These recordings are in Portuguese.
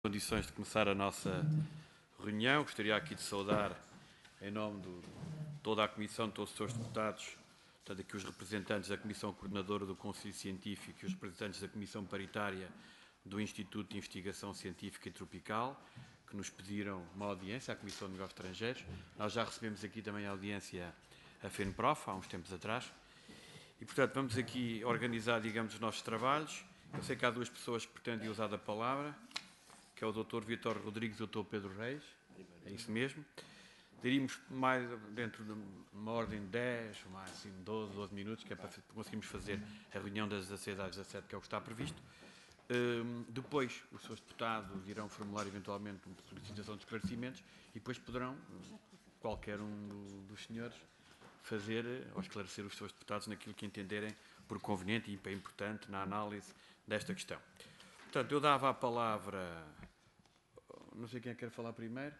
Condições de começar a nossa reunião. Gostaria aqui de saudar, em nome de toda a Comissão, de todos os seus deputados, portanto, aqui os representantes da Comissão Coordenadora do Conselho Científico e os representantes da Comissão Paritária do Instituto de Investigação Científica e Tropical, que nos pediram uma audiência à Comissão de Negócios Estrangeiros. Nós já recebemos aqui também a audiência à FENPROF, há uns tempos atrás. E, portanto, vamos aqui organizar, digamos, os nossos trabalhos. Eu sei que há duas pessoas que pretendem usar a palavra, que é o Dr. Vítor Rodrigues e o Dr. Pedro Reis, é isso mesmo. Diríamos mais dentro de uma ordem de 10, máximo 12 minutos, que é para conseguirmos fazer a reunião das 16 às 17, que é o que está previsto. Depois, os seus deputados irão formular eventualmente uma solicitação de esclarecimentos e depois poderão, qualquer um dos senhores, fazer ou esclarecer os seus deputados naquilo que entenderem por conveniente e importante na análise desta questão. Portanto, eu dava a palavra, não sei quem é que quer falar primeiro,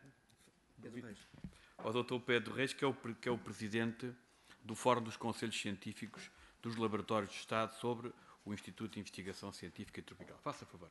ao Dr. Pedro Reis, que é o presidente do Fórum dos Conselhos Científicos dos Laboratórios de Estado sobre o Instituto de Investigação Científica e Tropical. Faça favor.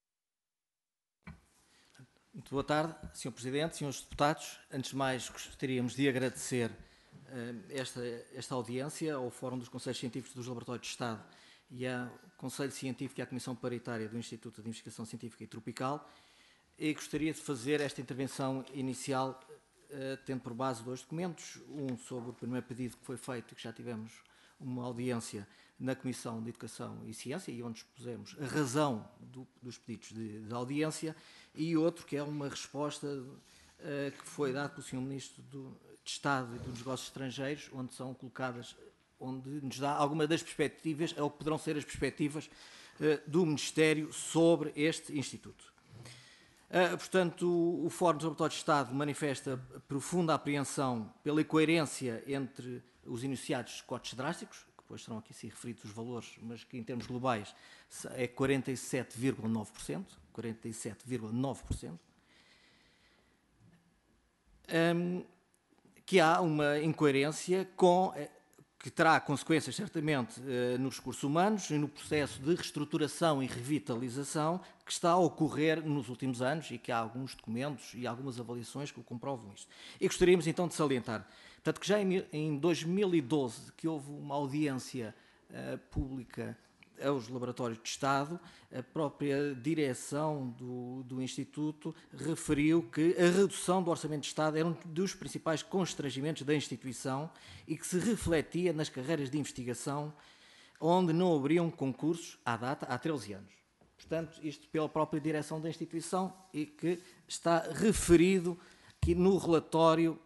Muito boa tarde, Sr. Presidente, Srs. Deputados. Antes de mais, gostaríamos de agradecer esta audiência ao Fórum dos Conselhos Científicos dos Laboratórios de Estado e ao Conselho Científico e à Comissão Paritária do Instituto de Investigação Científica e Tropical, e gostaria de fazer esta intervenção inicial tendo por base dois documentos, um sobre o primeiro pedido que foi feito, que já tivemos uma audiência na Comissão de Educação e Ciência, e onde expusemos a razão dos pedidos de audiência, e outro que é uma resposta que foi dada pelo Sr. Ministro de Estado e dos Negócios Estrangeiros, onde são colocadas, onde nos dá algumas das perspectivas, ou que poderão ser as perspectivas do Ministério sobre este Instituto. Portanto, o Fórum dos Laboratórios de Estado manifesta profunda apreensão pela incoerência entre os enunciados cortes drásticos, que depois serão aqui sim referidos os valores, mas que em termos globais é 47,9%, 47,9%, que há uma incoerência que terá consequências, certamente, nos recursos humanos e no processo de reestruturação e revitalização que está a ocorrer nos últimos anos e que há alguns documentos e algumas avaliações que o comprovam isto. E gostaríamos, então, de salientar, portanto, que já em 2012, que houve uma audiência pública aos laboratórios de Estado, a própria direção do Instituto referiu que a redução do Orçamento de Estado era um dos principais constrangimentos da instituição e que se refletia nas carreiras de investigação, onde não abriam concursos à data há 13 anos. Portanto, isto pela própria direção da instituição e que está referido aqui no relatório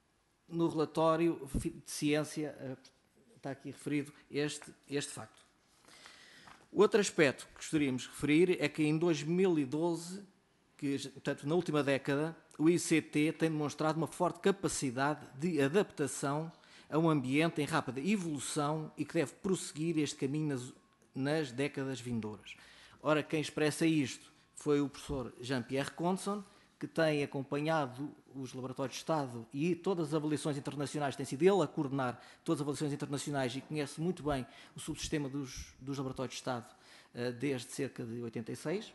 de ciência, está aqui referido este facto. O outro aspecto que gostaríamos de referir é que em 2012, portanto, na última década, o ICT tem demonstrado uma forte capacidade de adaptação a um ambiente em rápida evolução e que deve prosseguir este caminho nas décadas vindouras. Ora, quem expressa isto foi o professor Jean-Pierre Conson, que tem acompanhado os laboratórios de Estado e todas as avaliações internacionais, tem sido ele a coordenar todas as avaliações internacionais e conhece muito bem o subsistema dos laboratórios de Estado desde cerca de 86.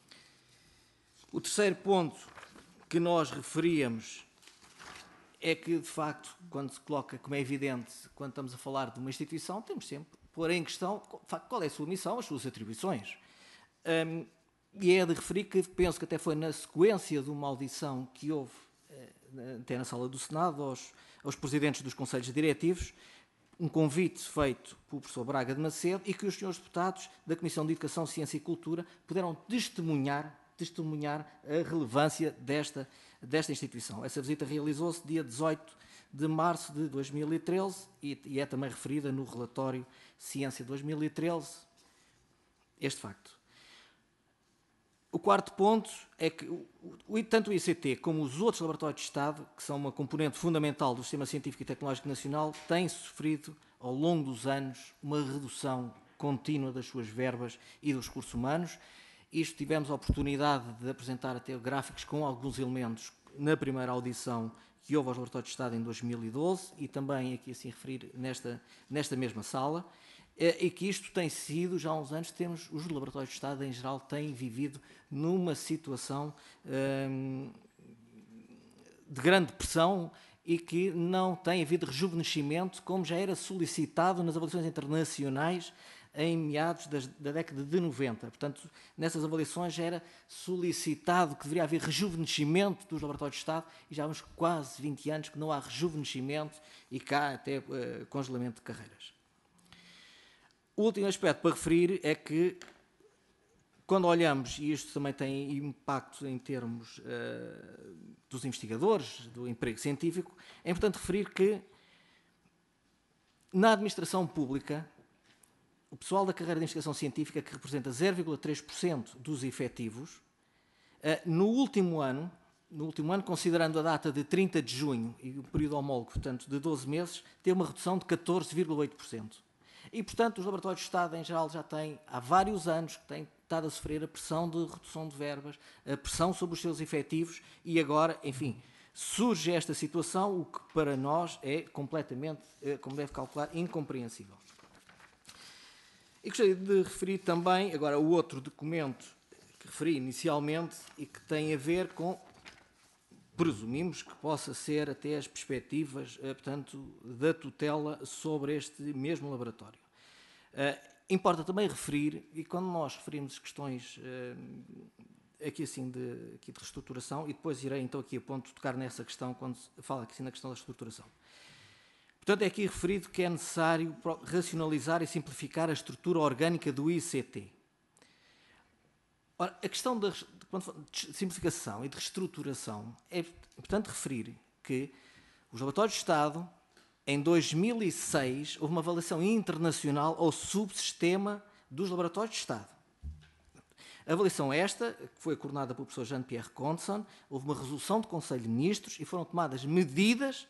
O terceiro ponto que nós referíamos é que, de facto, quando se coloca, como é evidente, quando estamos a falar de uma instituição, temos sempre que pôr em questão qual é a sua missão, as suas atribuições. E é de referir que penso que até foi na sequência de uma audição que houve até na sala do Senado aos presidentes dos conselhos diretivos, um convite feito pelo professor Braga de Macedo e que os senhores deputados da Comissão de Educação, Ciência e Cultura puderam testemunhar a relevância desta instituição. Essa visita realizou-se dia 18 de março de 2013 e é também referida no relatório Ciência 2013 este facto. O quarto ponto é que tanto o ICT como os outros laboratórios de Estado, que são uma componente fundamental do Sistema Científico e Tecnológico Nacional, têm sofrido, ao longo dos anos, uma redução contínua das suas verbas e dos recursos humanos. Isto tivemos a oportunidade de apresentar até gráficos com alguns elementos na primeira audição que houve aos laboratórios de Estado em 2012 e também aqui assim referir nesta mesma sala. e que isto tem sido, já há uns anos, os laboratórios de Estado em geral têm vivido numa situação de grande pressão e que não tem havido rejuvenescimento, como já era solicitado nas avaliações internacionais em meados da década de 90. Portanto, nessas avaliações já era solicitado que deveria haver rejuvenescimento dos laboratórios de Estado e já há uns quase 20 anos que não há rejuvenescimento e cá até congelamento de carreiras. O último aspecto para referir é que, quando olhamos, e isto também tem impacto em termos dos investigadores, do emprego científico, é importante referir que, na administração pública, o pessoal da carreira de investigação científica, que representa 0,3% dos efetivos, no último ano, considerando a data de 30 de junho e o período homólogo, portanto, de 12 meses, teve uma redução de 14,8%. E, portanto, os laboratórios de Estado, em geral, já têm, há vários anos, que têm estado a sofrer a pressão de redução de verbas, a pressão sobre os seus efetivos e agora, enfim, surge esta situação, o que para nós é completamente, como deve calcular, incompreensível. E gostaria de referir também, agora, o outro documento que referi inicialmente e que tem a ver com, presumimos que possa ser até as perspectivas, portanto, da tutela sobre este mesmo laboratório. Importa também referir, e quando nós referimos questões aqui assim de reestruturação, e depois irei então aqui a ponto tocar nessa questão quando se fala aqui na questão da reestruturação. Portanto, é aqui referido que é necessário racionalizar e simplificar a estrutura orgânica do ICT. Ora, a questão de simplificação e de reestruturação é importante referir que os laboratórios de Estado, em 2006, houve uma avaliação internacional ao subsistema dos laboratórios de Estado. A avaliação esta, que foi coordenada pelo professor Jean-Pierre Condson, houve uma resolução do Conselho de Ministros e foram tomadas medidas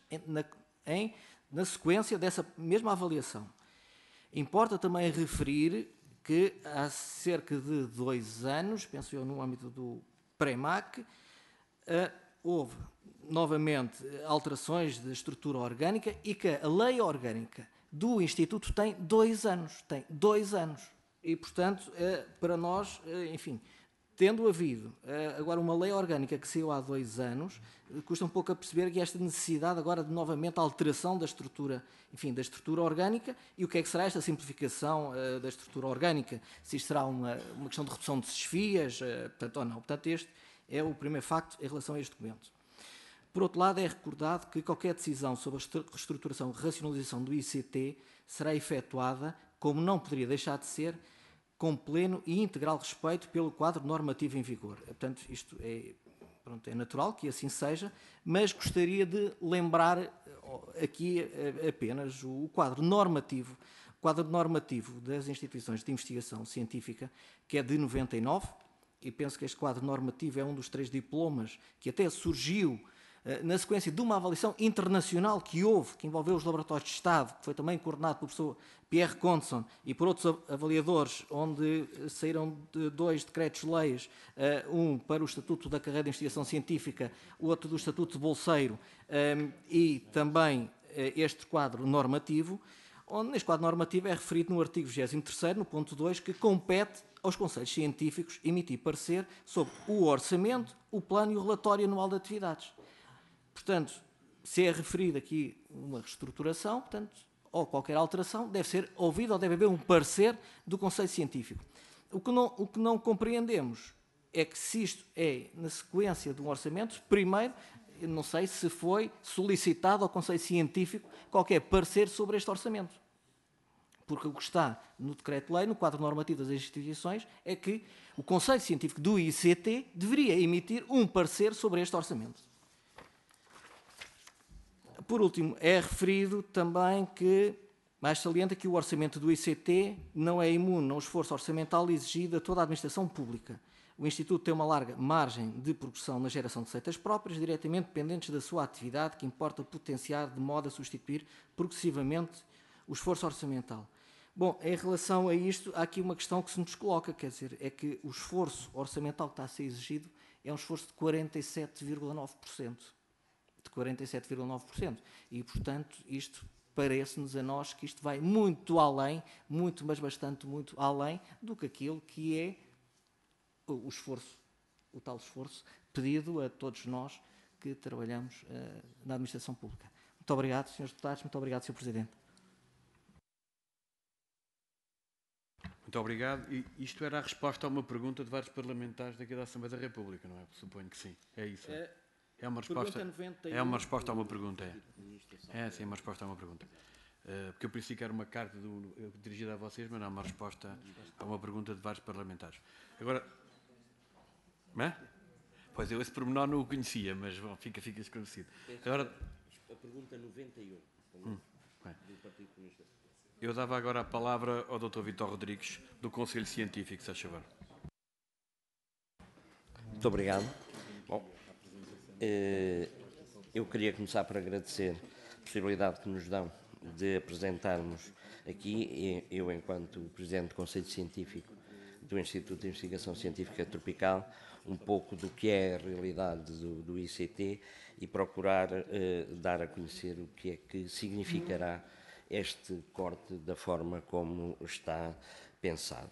na sequência dessa mesma avaliação. Importa também referir que há cerca de 2 anos, penso eu no âmbito do PREMAC, houve novamente alterações de estrutura orgânica e que a lei orgânica do Instituto tem 2 anos. Tem 2 anos. E, portanto, para nós, enfim, tendo havido agora uma lei orgânica que saiu há 2 anos, custa um pouco a perceber que esta necessidade agora de novamente alteração da estrutura, enfim, da estrutura orgânica e o que é que será esta simplificação da estrutura orgânica, se isto será uma questão de redução de desfias, portanto, ou não. Portanto, este é o primeiro facto em relação a este documento. Por outro lado, é recordado que qualquer decisão sobre a reestruturação e racionalização do ICT será efetuada, como não poderia deixar de ser, com pleno e integral respeito pelo quadro normativo em vigor. Portanto, isto é natural que assim seja, mas gostaria de lembrar aqui apenas o quadro normativo das instituições de investigação científica, que é de 99, e penso que este quadro normativo é um dos 3 diplomas que até surgiu na sequência de uma avaliação internacional que houve, que envolveu os laboratórios de Estado, que foi também coordenado pelo professor Pierre Condson e por outros avaliadores, onde saíram 2 decretos-leis, um para o Estatuto da Carreira de Investigação Científica, outro do Estatuto de Bolseiro e também este quadro normativo, onde neste quadro normativo é referido no artigo 23º, no ponto 2, que compete aos conselhos científicos emitir parecer sobre o orçamento, o plano e o relatório anual de atividades. Portanto, se é referido aqui uma reestruturação, portanto, ou qualquer alteração, deve ser ouvido ou deve haver um parecer do Conselho Científico. O que não compreendemos é que se isto é na sequência de um orçamento, primeiro, eu não sei se foi solicitado ao Conselho Científico qualquer parecer sobre este orçamento. Porque o que está no decreto-lei, no quadro normativo das instituições, é que o Conselho Científico do ICT deveria emitir um parecer sobre este orçamento. Por último, é referido também que, mais salienta, que o orçamento do ICT não é imune ao esforço orçamental exigido a toda a administração pública. O Instituto tem uma larga margem de progressão na geração de receitas próprias, diretamente dependentes da sua atividade, que importa potenciar de modo a substituir progressivamente o esforço orçamental. Bom, em relação a isto, há aqui uma questão que se nos coloca, quer dizer, é que o esforço orçamental que está a ser exigido é um esforço de 47,9%. De 47,9%. E, portanto, isto parece-nos a nós que isto vai muito além, muito, mas bastante muito além do que aquilo que é o esforço, o tal esforço pedido a todos nós que trabalhamos na administração pública. Muito obrigado, senhores deputados, muito obrigado, Sr. Presidente. Muito obrigado. E isto era a resposta a uma pergunta de vários parlamentares daqui da Assembleia da República, não é? Suponho que sim. É isso. É uma resposta. É uma resposta a uma pergunta, é. É, sim, uma resposta a uma pergunta. Porque eu pensei que era uma carta dirigida a vocês, mas não, é uma resposta a uma pergunta de vários parlamentares. Agora. É? Pois eu esse pormenor não o conhecia, mas bom, fica esclarecido. Agora. A pergunta 91 do Partido Comunista. Eu dava agora a palavra ao Dr. Vítor Rodrigues, do Conselho Científico, se faz favor. Muito obrigado. Bom, eu queria começar por agradecer a possibilidade que nos dão de apresentarmos aqui, eu enquanto Presidente do Conselho Científico do Instituto de Investigação Científica Tropical, um pouco do que é a realidade do ICT e procurar dar a conhecer o que é que significará este corte da forma como está pensado.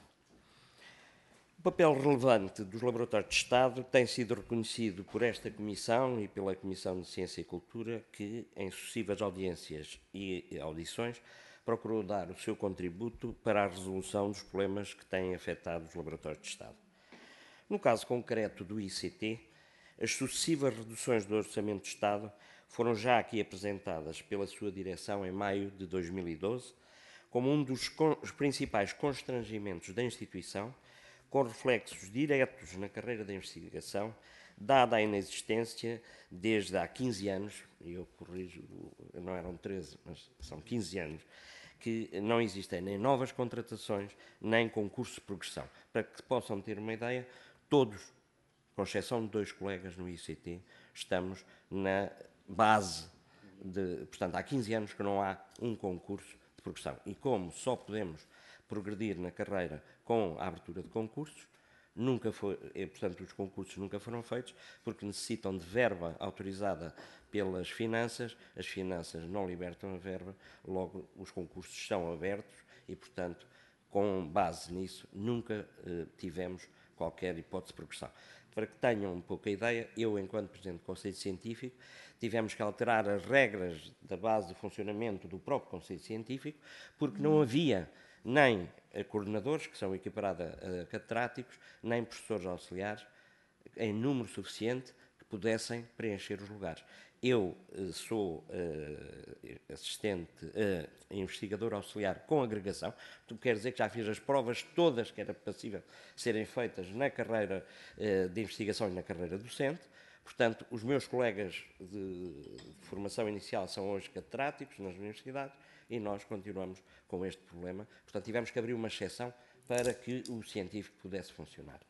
O papel relevante dos laboratórios de Estado tem sido reconhecido por esta Comissão e pela Comissão de Ciência e Cultura, que, em sucessivas audiências e audições, procurou dar o seu contributo para a resolução dos problemas que têm afetado os laboratórios de Estado. No caso concreto do ICT, as sucessivas reduções do Orçamento de Estado foram já aqui apresentadas pela sua direção em maio de 2012, como um dos principais constrangimentos da instituição, com reflexos diretos na carreira da investigação, dada a inexistência desde há 15 anos, e eu corrijo, não eram 13, mas são 15 anos, que não existem nem novas contratações, nem concursos de progressão. Para que possam ter uma ideia, todos, com exceção de 2 colegas no ICT, estamos na base portanto, há 15 anos que não há um concurso de progressão. E como só podemos progredir na carreira com a abertura de concursos, portanto, os concursos nunca foram feitos, porque necessitam de verba autorizada pelas finanças, as finanças não libertam a verba, logo os concursos estão abertos e, portanto, com base nisso, nunca tivemos qualquer hipótese de progressão. Para que tenham um pouco a ideia, eu, enquanto Presidente do Conselho Científico, tivemos que alterar as regras da base de funcionamento do próprio Conselho Científico, porque não havia nem coordenadores, que são equiparados a catedráticos, nem professores auxiliares, em número suficiente, que pudessem preencher os lugares. Eu sou investigador auxiliar com agregação, quer dizer que já fiz as provas todas que era possível serem feitas na carreira de investigação e na carreira docente. Portanto, os meus colegas de formação inicial são hoje catedráticos nas universidades e nós continuamos com este problema. Portanto, tivemos que abrir uma exceção para que o científico pudesse funcionar.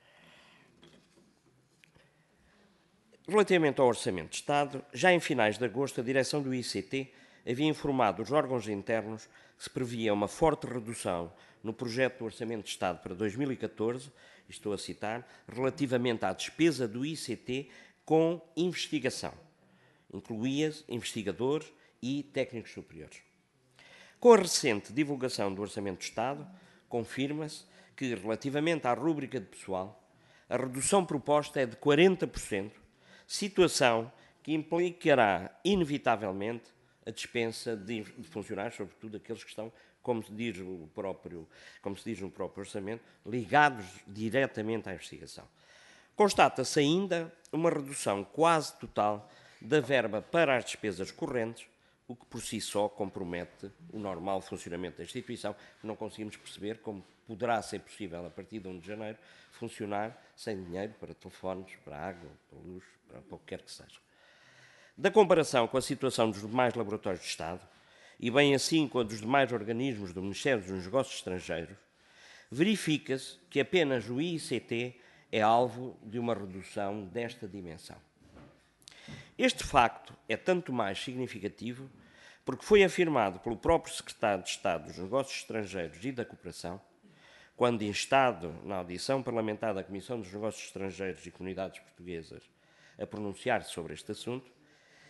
Relativamente ao Orçamento de Estado, já em finais de agosto, a direção do ICT havia informado os órgãos internos que se previa uma forte redução no projeto do Orçamento de Estado para 2014, estou a citar, relativamente à despesa do ICT com investigação. Incluía investigadores e técnicos superiores. Com a recente divulgação do Orçamento de Estado, confirma-se que, relativamente à rúbrica de pessoal, a redução proposta é de 40%, situação que implicará, inevitavelmente, a dispensa de funcionários, sobretudo aqueles que estão, como se diz no próprio orçamento, ligados diretamente à investigação. Constata-se ainda uma redução quase total da verba para as despesas correntes, o que por si só compromete o normal funcionamento da instituição. Não conseguimos perceber como poderá ser possível, a partir de 1 de janeiro, funcionar sem dinheiro para telefones, para água, para luz, para o que quer que seja. Da comparação com a situação dos demais laboratórios de Estado, e bem assim com a dos demais organismos do Ministério dos Negócios Estrangeiros, verifica-se que apenas o ICT é alvo de uma redução desta dimensão. Este facto é tanto mais significativo porque foi afirmado pelo próprio Secretário de Estado dos Negócios Estrangeiros e da Cooperação, quando instado na audição parlamentar da Comissão dos Negócios Estrangeiros e Comunidades Portuguesas a pronunciar-se sobre este assunto,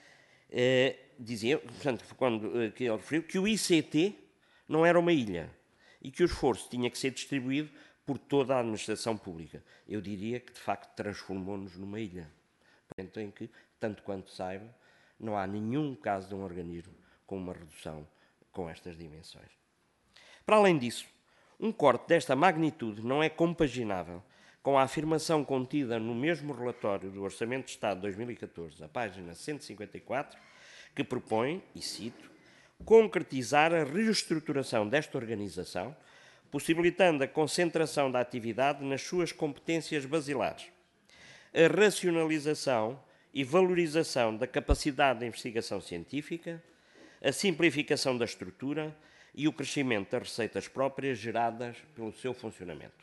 dizia, portanto, quando que ele referiu, que o ICT não era uma ilha e que o esforço tinha que ser distribuído por toda a administração pública. Eu diria que, de facto, transformou-nos numa ilha, em que, tanto quanto saiba, não há nenhum caso de um organismo com uma redução com estas dimensões. Para além disso, um corte desta magnitude não é compaginável com a afirmação contida no mesmo relatório do Orçamento de Estado de 2014, a página 154, que propõe, e cito, concretizar a reestruturação desta organização, possibilitando a concentração da atividade nas suas competências basilares, a racionalização e valorização da capacidade de investigação científica, a simplificação da estrutura e o crescimento das receitas próprias geradas pelo seu funcionamento.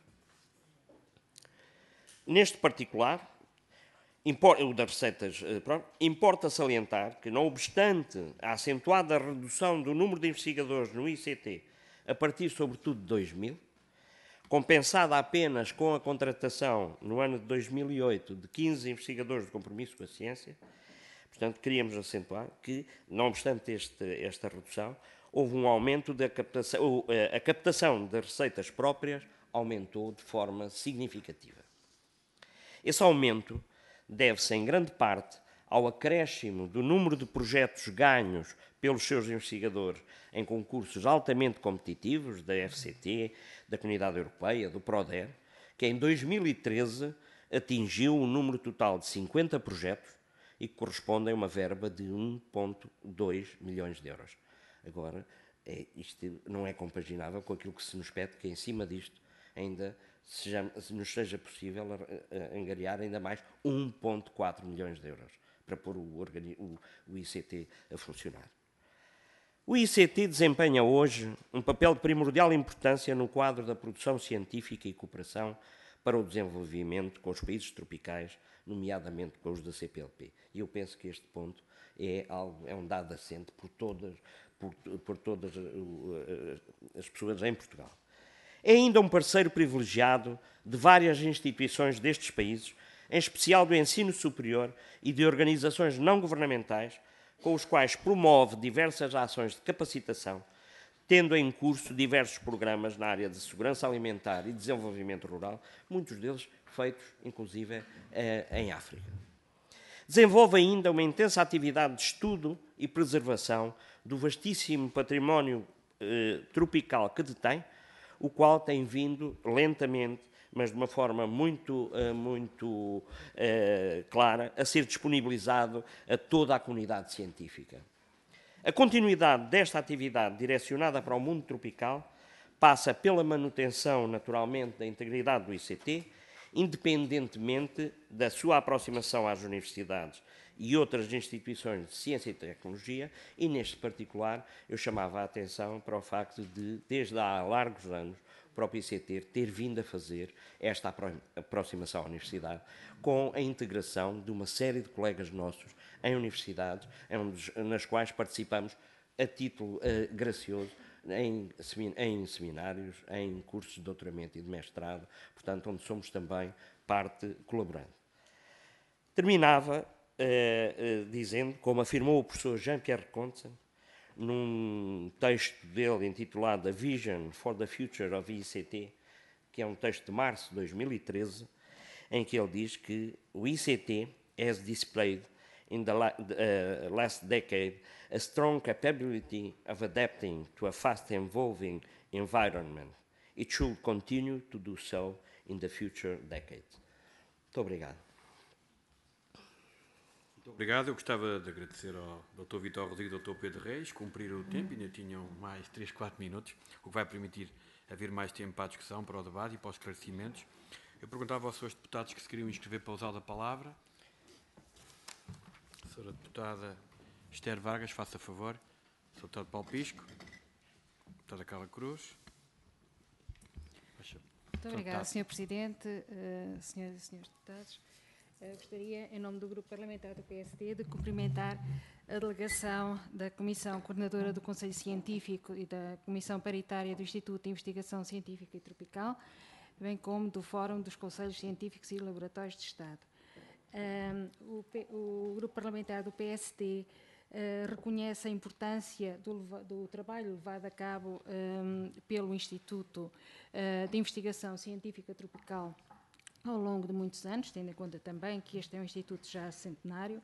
Neste particular, o das receitas próprias, importa salientar que, não obstante a acentuada redução do número de investigadores no ICT a partir, sobretudo, de 2000, compensada apenas com a contratação, no ano de 2008, de 15 investigadores de compromisso com a ciência, portanto, queríamos acentuar que, não obstante esta redução, houve um aumento da captação, a captação das receitas próprias aumentou de forma significativa. Esse aumento deve-se, em grande parte, ao acréscimo do número de projetos ganhos pelos seus investigadores em concursos altamente competitivos da FCT, da Comunidade Europeia, do PRODER, que em 2013 atingiu um número total de 50 projetos e que correspondem a uma verba de 1,2 milhões de euros. Agora, isto não é compaginável com aquilo que se nos pede, que em cima disto ainda nos seja possível angariar ainda mais 1,4 milhões de euros para pôr o ICT a funcionar. O ICT desempenha hoje um papel de primordial importância no quadro da produção científica e cooperação para o desenvolvimento com os países tropicais, nomeadamente com os da CPLP. E eu penso que este ponto é um dado assente por todas as pessoas em Portugal. É ainda um parceiro privilegiado de várias instituições destes países, em especial do ensino superior e de organizações não governamentais, com os quais promove diversas ações de capacitação, tendo em curso diversos programas na área de segurança alimentar e desenvolvimento rural, muitos deles feitos, inclusive, em África. Desenvolve ainda uma intensa atividade de estudo e preservação do vastíssimo património tropical que detém, o qual tem vindo lentamente, mas de uma forma muito clara, a ser disponibilizado a toda a comunidade científica. A continuidade desta atividade direcionada para o mundo tropical passa pela manutenção, naturalmente, da integridade do ICT, independentemente da sua aproximação às universidades e outras instituições de ciência e tecnologia, e neste particular eu chamava a atenção para o facto de, desde há largos anos, o próprio ICT ter vindo a fazer esta aproximação à universidade com a integração de uma série de colegas nossos em universidades, nas quais participamos a título gracioso em seminários, em cursos de doutoramento e de mestrado, portanto, onde somos também parte colaborante. Terminava dizendo, como afirmou o professor Jean-Pierre Conte, num texto dele intitulado A Vision for the Future of ICT, que é um texto de março de 2013, em que ele diz que o ICT has displayed in the last decade a strong capability of adapting to a fast-evolving environment. It should continue to do so in the future decades. Muito obrigado. Muito obrigado. Eu gostava de agradecer ao Dr. Vítor Rodrigues e ao Dr. Pedro Reis. Cumpriram o tempo, ainda tinham mais 3, 4 minutos, o que vai permitir haver mais tempo para a discussão, para o debate e para os esclarecimentos. Eu perguntava aos senhores deputados que se queriam inscrever para usar a palavra. A senhora deputada Esther Vargas, faça favor. Sr. deputado Paulo Pisco. Deputada Carla Cruz. Muito obrigada, Sr. Presidente, senhoras e senhores deputados. Gostaria, em nome do Grupo Parlamentar do PSD, de cumprimentar a delegação da Comissão Coordenadora do Conselho Científico e da Comissão Paritária do Instituto de Investigação Científica e Tropical, bem como do Fórum dos Conselhos Científicos e Laboratórios de Estado. O Grupo Parlamentar do PSD reconhece a importância do trabalho levado a cabo pelo Instituto de Investigação Científica Tropical ao longo de muitos anos, tendo em conta também que este é um instituto já centenário,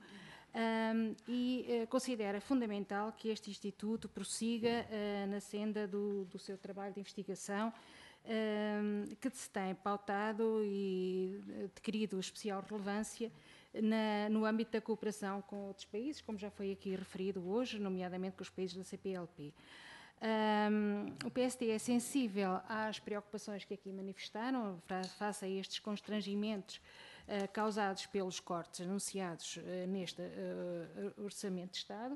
e considera fundamental que este instituto prossiga na senda do seu trabalho de investigação, que se tem pautado e adquirido especial relevância no âmbito da cooperação com outros países, como já foi aqui referido hoje, nomeadamente com os países da CPLP. O PSD é sensível às preocupações que aqui manifestaram face a estes constrangimentos causados pelos cortes anunciados neste Orçamento de Estado,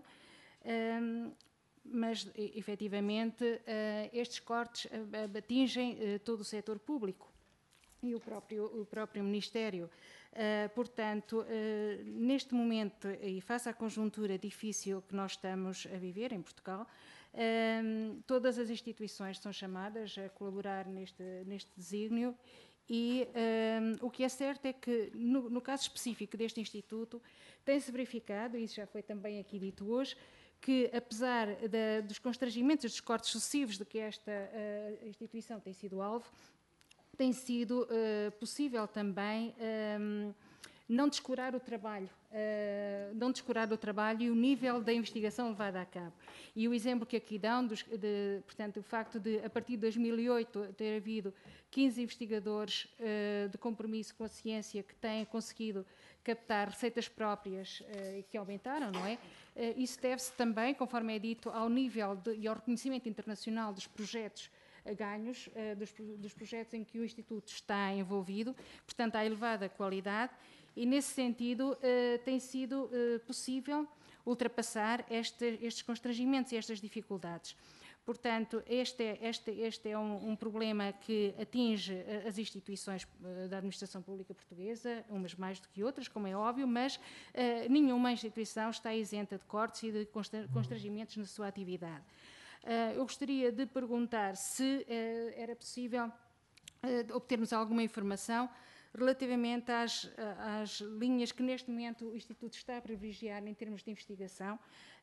mas, efetivamente, estes cortes atingem todo o setor público e o próprio Ministério. Portanto, neste momento, e face à conjuntura difícil que nós estamos a viver em Portugal, todas as instituições são chamadas a colaborar neste desígnio e o que é certo é que, no caso específico deste Instituto, tem-se verificado, e isso já foi também aqui dito hoje, que, apesar dos constrangimentos e dos cortes sucessivos de que esta instituição tem sido alvo, tem sido possível também não descurar o trabalho e o nível da investigação levada a cabo. E o exemplo que aqui dão, portanto, o facto de, a partir de 2008, ter havido 15 investigadores de compromisso com a ciência que têm conseguido captar receitas próprias e que aumentaram, não é? Isso deve-se também, conforme é dito, ao nível e ao reconhecimento internacional dos projetos ganhos, dos projetos em que o Instituto está envolvido, portanto, à elevada qualidade, e nesse sentido tem sido possível ultrapassar estes constrangimentos e estas dificuldades. Portanto, este é um problema que atinge as instituições da administração pública portuguesa, umas mais do que outras, como é óbvio, mas nenhuma instituição está isenta de cortes e de constrangimentos na sua atividade. Eu gostaria de perguntar se era possível obtermos alguma informação relativamente às linhas que neste momento o Instituto está a privilegiar em termos de investigação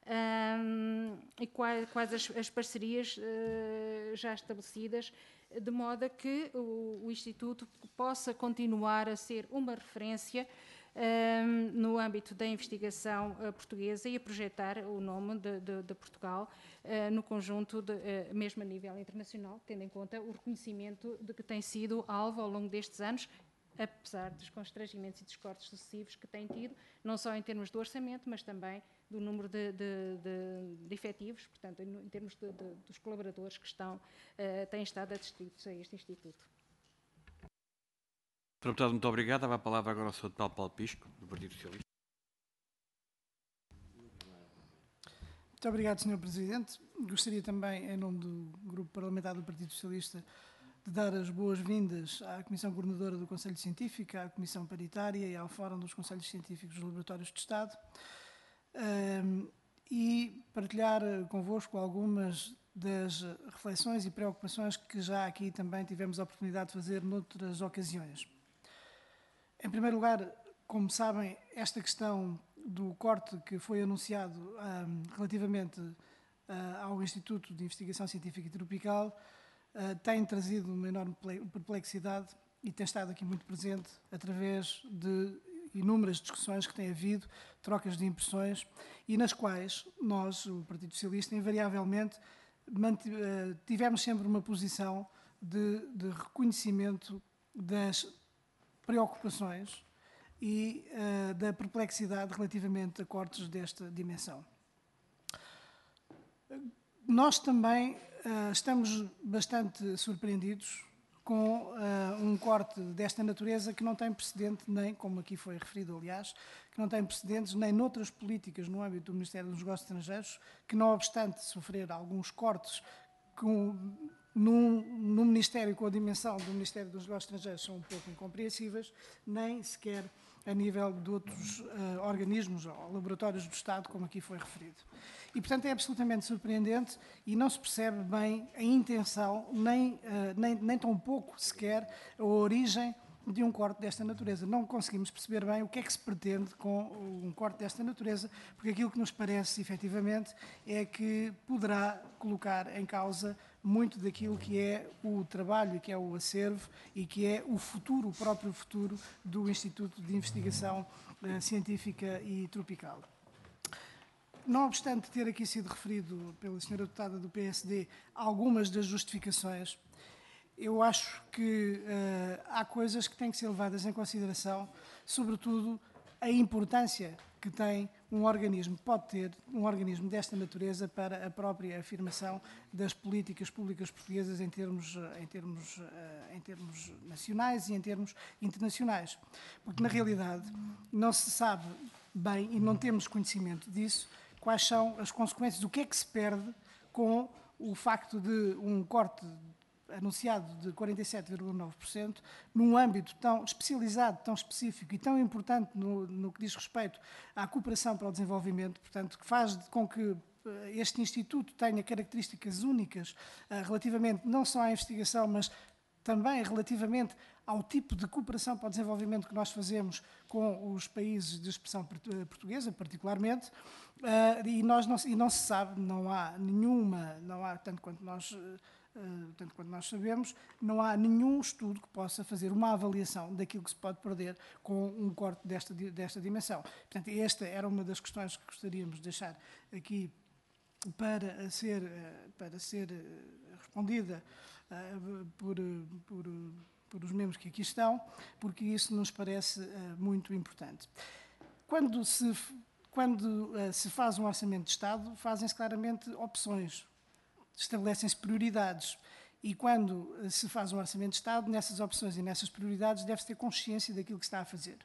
e quais as parcerias já estabelecidas, de modo a que o Instituto possa continuar a ser uma referência no âmbito da investigação portuguesa e a projetar o nome de Portugal no conjunto, mesmo a nível internacional, tendo em conta o reconhecimento de que tem sido alvo ao longo destes anos, apesar dos constrangimentos e dos cortes sucessivos que tem tido, não só em termos do orçamento, mas também do número de efetivos, portanto, em termos dos colaboradores que têm estado adscritos a este Instituto. Sr. Deputado, muito obrigado. Dava a palavra agora ao Sr. Deputado Paulo Pisco, do Partido Socialista. Muito obrigado, Sr. Presidente. Gostaria também, em nome do Grupo Parlamentar do Partido Socialista, de dar as boas-vindas à Comissão Coordenadora do Conselho Científico, à Comissão Paritária e ao Fórum dos Conselhos Científicos dos Laboratórios de Estado e partilhar convosco algumas das reflexões e preocupações que já aqui também tivemos a oportunidade de fazer noutras ocasiões. Em primeiro lugar, como sabem, esta questão do corte que foi anunciado relativamente ao Instituto de Investigação Científica e Tropical tem trazido uma enorme perplexidade e tem estado aqui muito presente através de inúmeras discussões que tem havido, trocas de impressões e nas quais nós, o Partido Socialista, invariavelmente tivemos sempre uma posição de reconhecimento das preocupações e da perplexidade relativamente a cortes desta dimensão. Nós também estamos bastante surpreendidos com um corte desta natureza que não tem precedente nem, como aqui foi referido, aliás, que não tem precedentes nem noutras políticas no âmbito do Ministério dos Negócios Estrangeiros, que não obstante sofrer alguns cortes no Ministério com a dimensão do Ministério dos Negócios Estrangeiros são um pouco incompreensíveis, nem sequer a nível de outros organismos ou laboratórios do Estado, como aqui foi referido. E, portanto, é absolutamente surpreendente e não se percebe bem a intenção, nem tão pouco sequer a origem de um corte desta natureza. Não conseguimos perceber bem o que é que se pretende com um corte desta natureza, porque aquilo que nos parece, efetivamente, é que poderá colocar em causa muito daquilo que é o trabalho, que é o acervo e que é o futuro, o próprio futuro do Instituto de Investigação Científica e Tropical. Não obstante ter aqui sido referido pela senhora deputada do PSD algumas das justificações, eu acho que há coisas que têm que ser levadas em consideração, sobretudo a importância que tem um organismo, pode ter um organismo desta natureza para a própria afirmação das políticas públicas portuguesas em termos nacionais e em termos internacionais. Porque, na realidade, não se sabe bem e não temos conhecimento disso, quais são as consequências, o que é que se perde com o facto de um corte anunciado de 47,9%, num âmbito tão especializado, tão específico e tão importante no que diz respeito à cooperação para o desenvolvimento, portanto, que faz com que este Instituto tenha características únicas relativamente não só à investigação, mas também relativamente ao tipo de cooperação para o desenvolvimento que nós fazemos com os países de expressão portuguesa, particularmente, e não se sabe, não há, tanto quanto nós sabemos, não há nenhum estudo que possa fazer uma avaliação daquilo que se pode perder com um corte desta dimensão. Portanto, esta era uma das questões que gostaríamos de deixar aqui para ser respondida por os membros que aqui estão, porque isso nos parece muito importante. Quando se faz um orçamento de Estado, fazem-se claramente opções, estabelecem-se prioridades. E quando se faz um orçamento de Estado, nessas opções e nessas prioridades deve-se ter consciência daquilo que se está a fazer.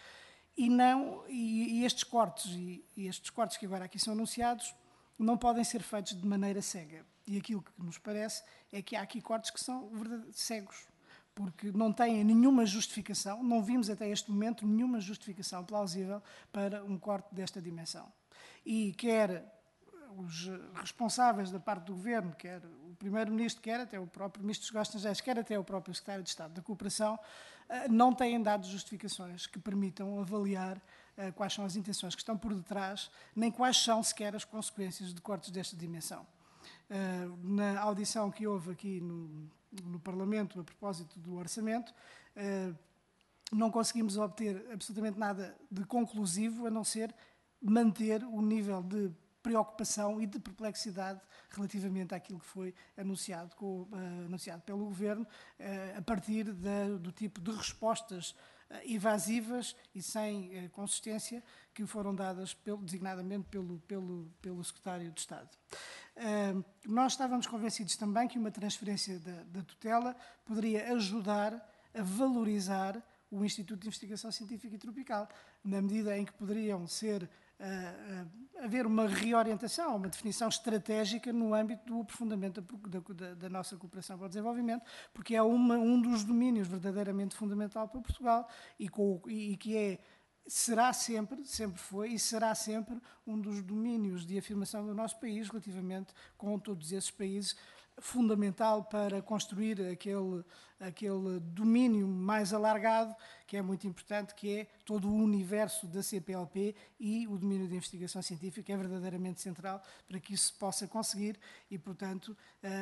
E estes cortes que agora aqui são anunciados não podem ser feitos de maneira cega. E aquilo que nos parece é que há aqui cortes que são cegos, porque não têm nenhuma justificação, não vimos até este momento nenhuma justificação plausível para um corte desta dimensão. E quer os responsáveis da parte do Governo, quer o Primeiro-Ministro, quer até o próprio Ministro dos Negócios Estrangeiros, quer até o próprio Secretário de Estado da Cooperação, não têm dado justificações que permitam avaliar quais são as intenções que estão por detrás, nem quais são sequer as consequências de cortes desta dimensão. Na audição que houve aqui no Parlamento a propósito do orçamento, não conseguimos obter absolutamente nada de conclusivo, a não ser manter o nível de preocupação e de perplexidade relativamente àquilo que foi anunciado pelo Governo, a partir do tipo de respostas evasivas e sem consistência que foram dadas designadamente pelo Secretário de Estado. Nós estávamos convencidos também que uma transferência da tutela poderia ajudar a valorizar o Instituto de Investigação Científica e Tropical, na medida em que poderiam haver uma reorientação, uma definição estratégica no âmbito do aprofundamento da nossa cooperação para o desenvolvimento, porque é um dos domínios verdadeiramente fundamental para Portugal e que será sempre foi e será sempre um dos domínios de afirmação do nosso país relativamente com todos esses países, fundamental para construir aquele domínio mais alargado, que é muito importante, que é todo o universo da CPLP, e o domínio de investigação científica é verdadeiramente central para que isso se possa conseguir e, portanto,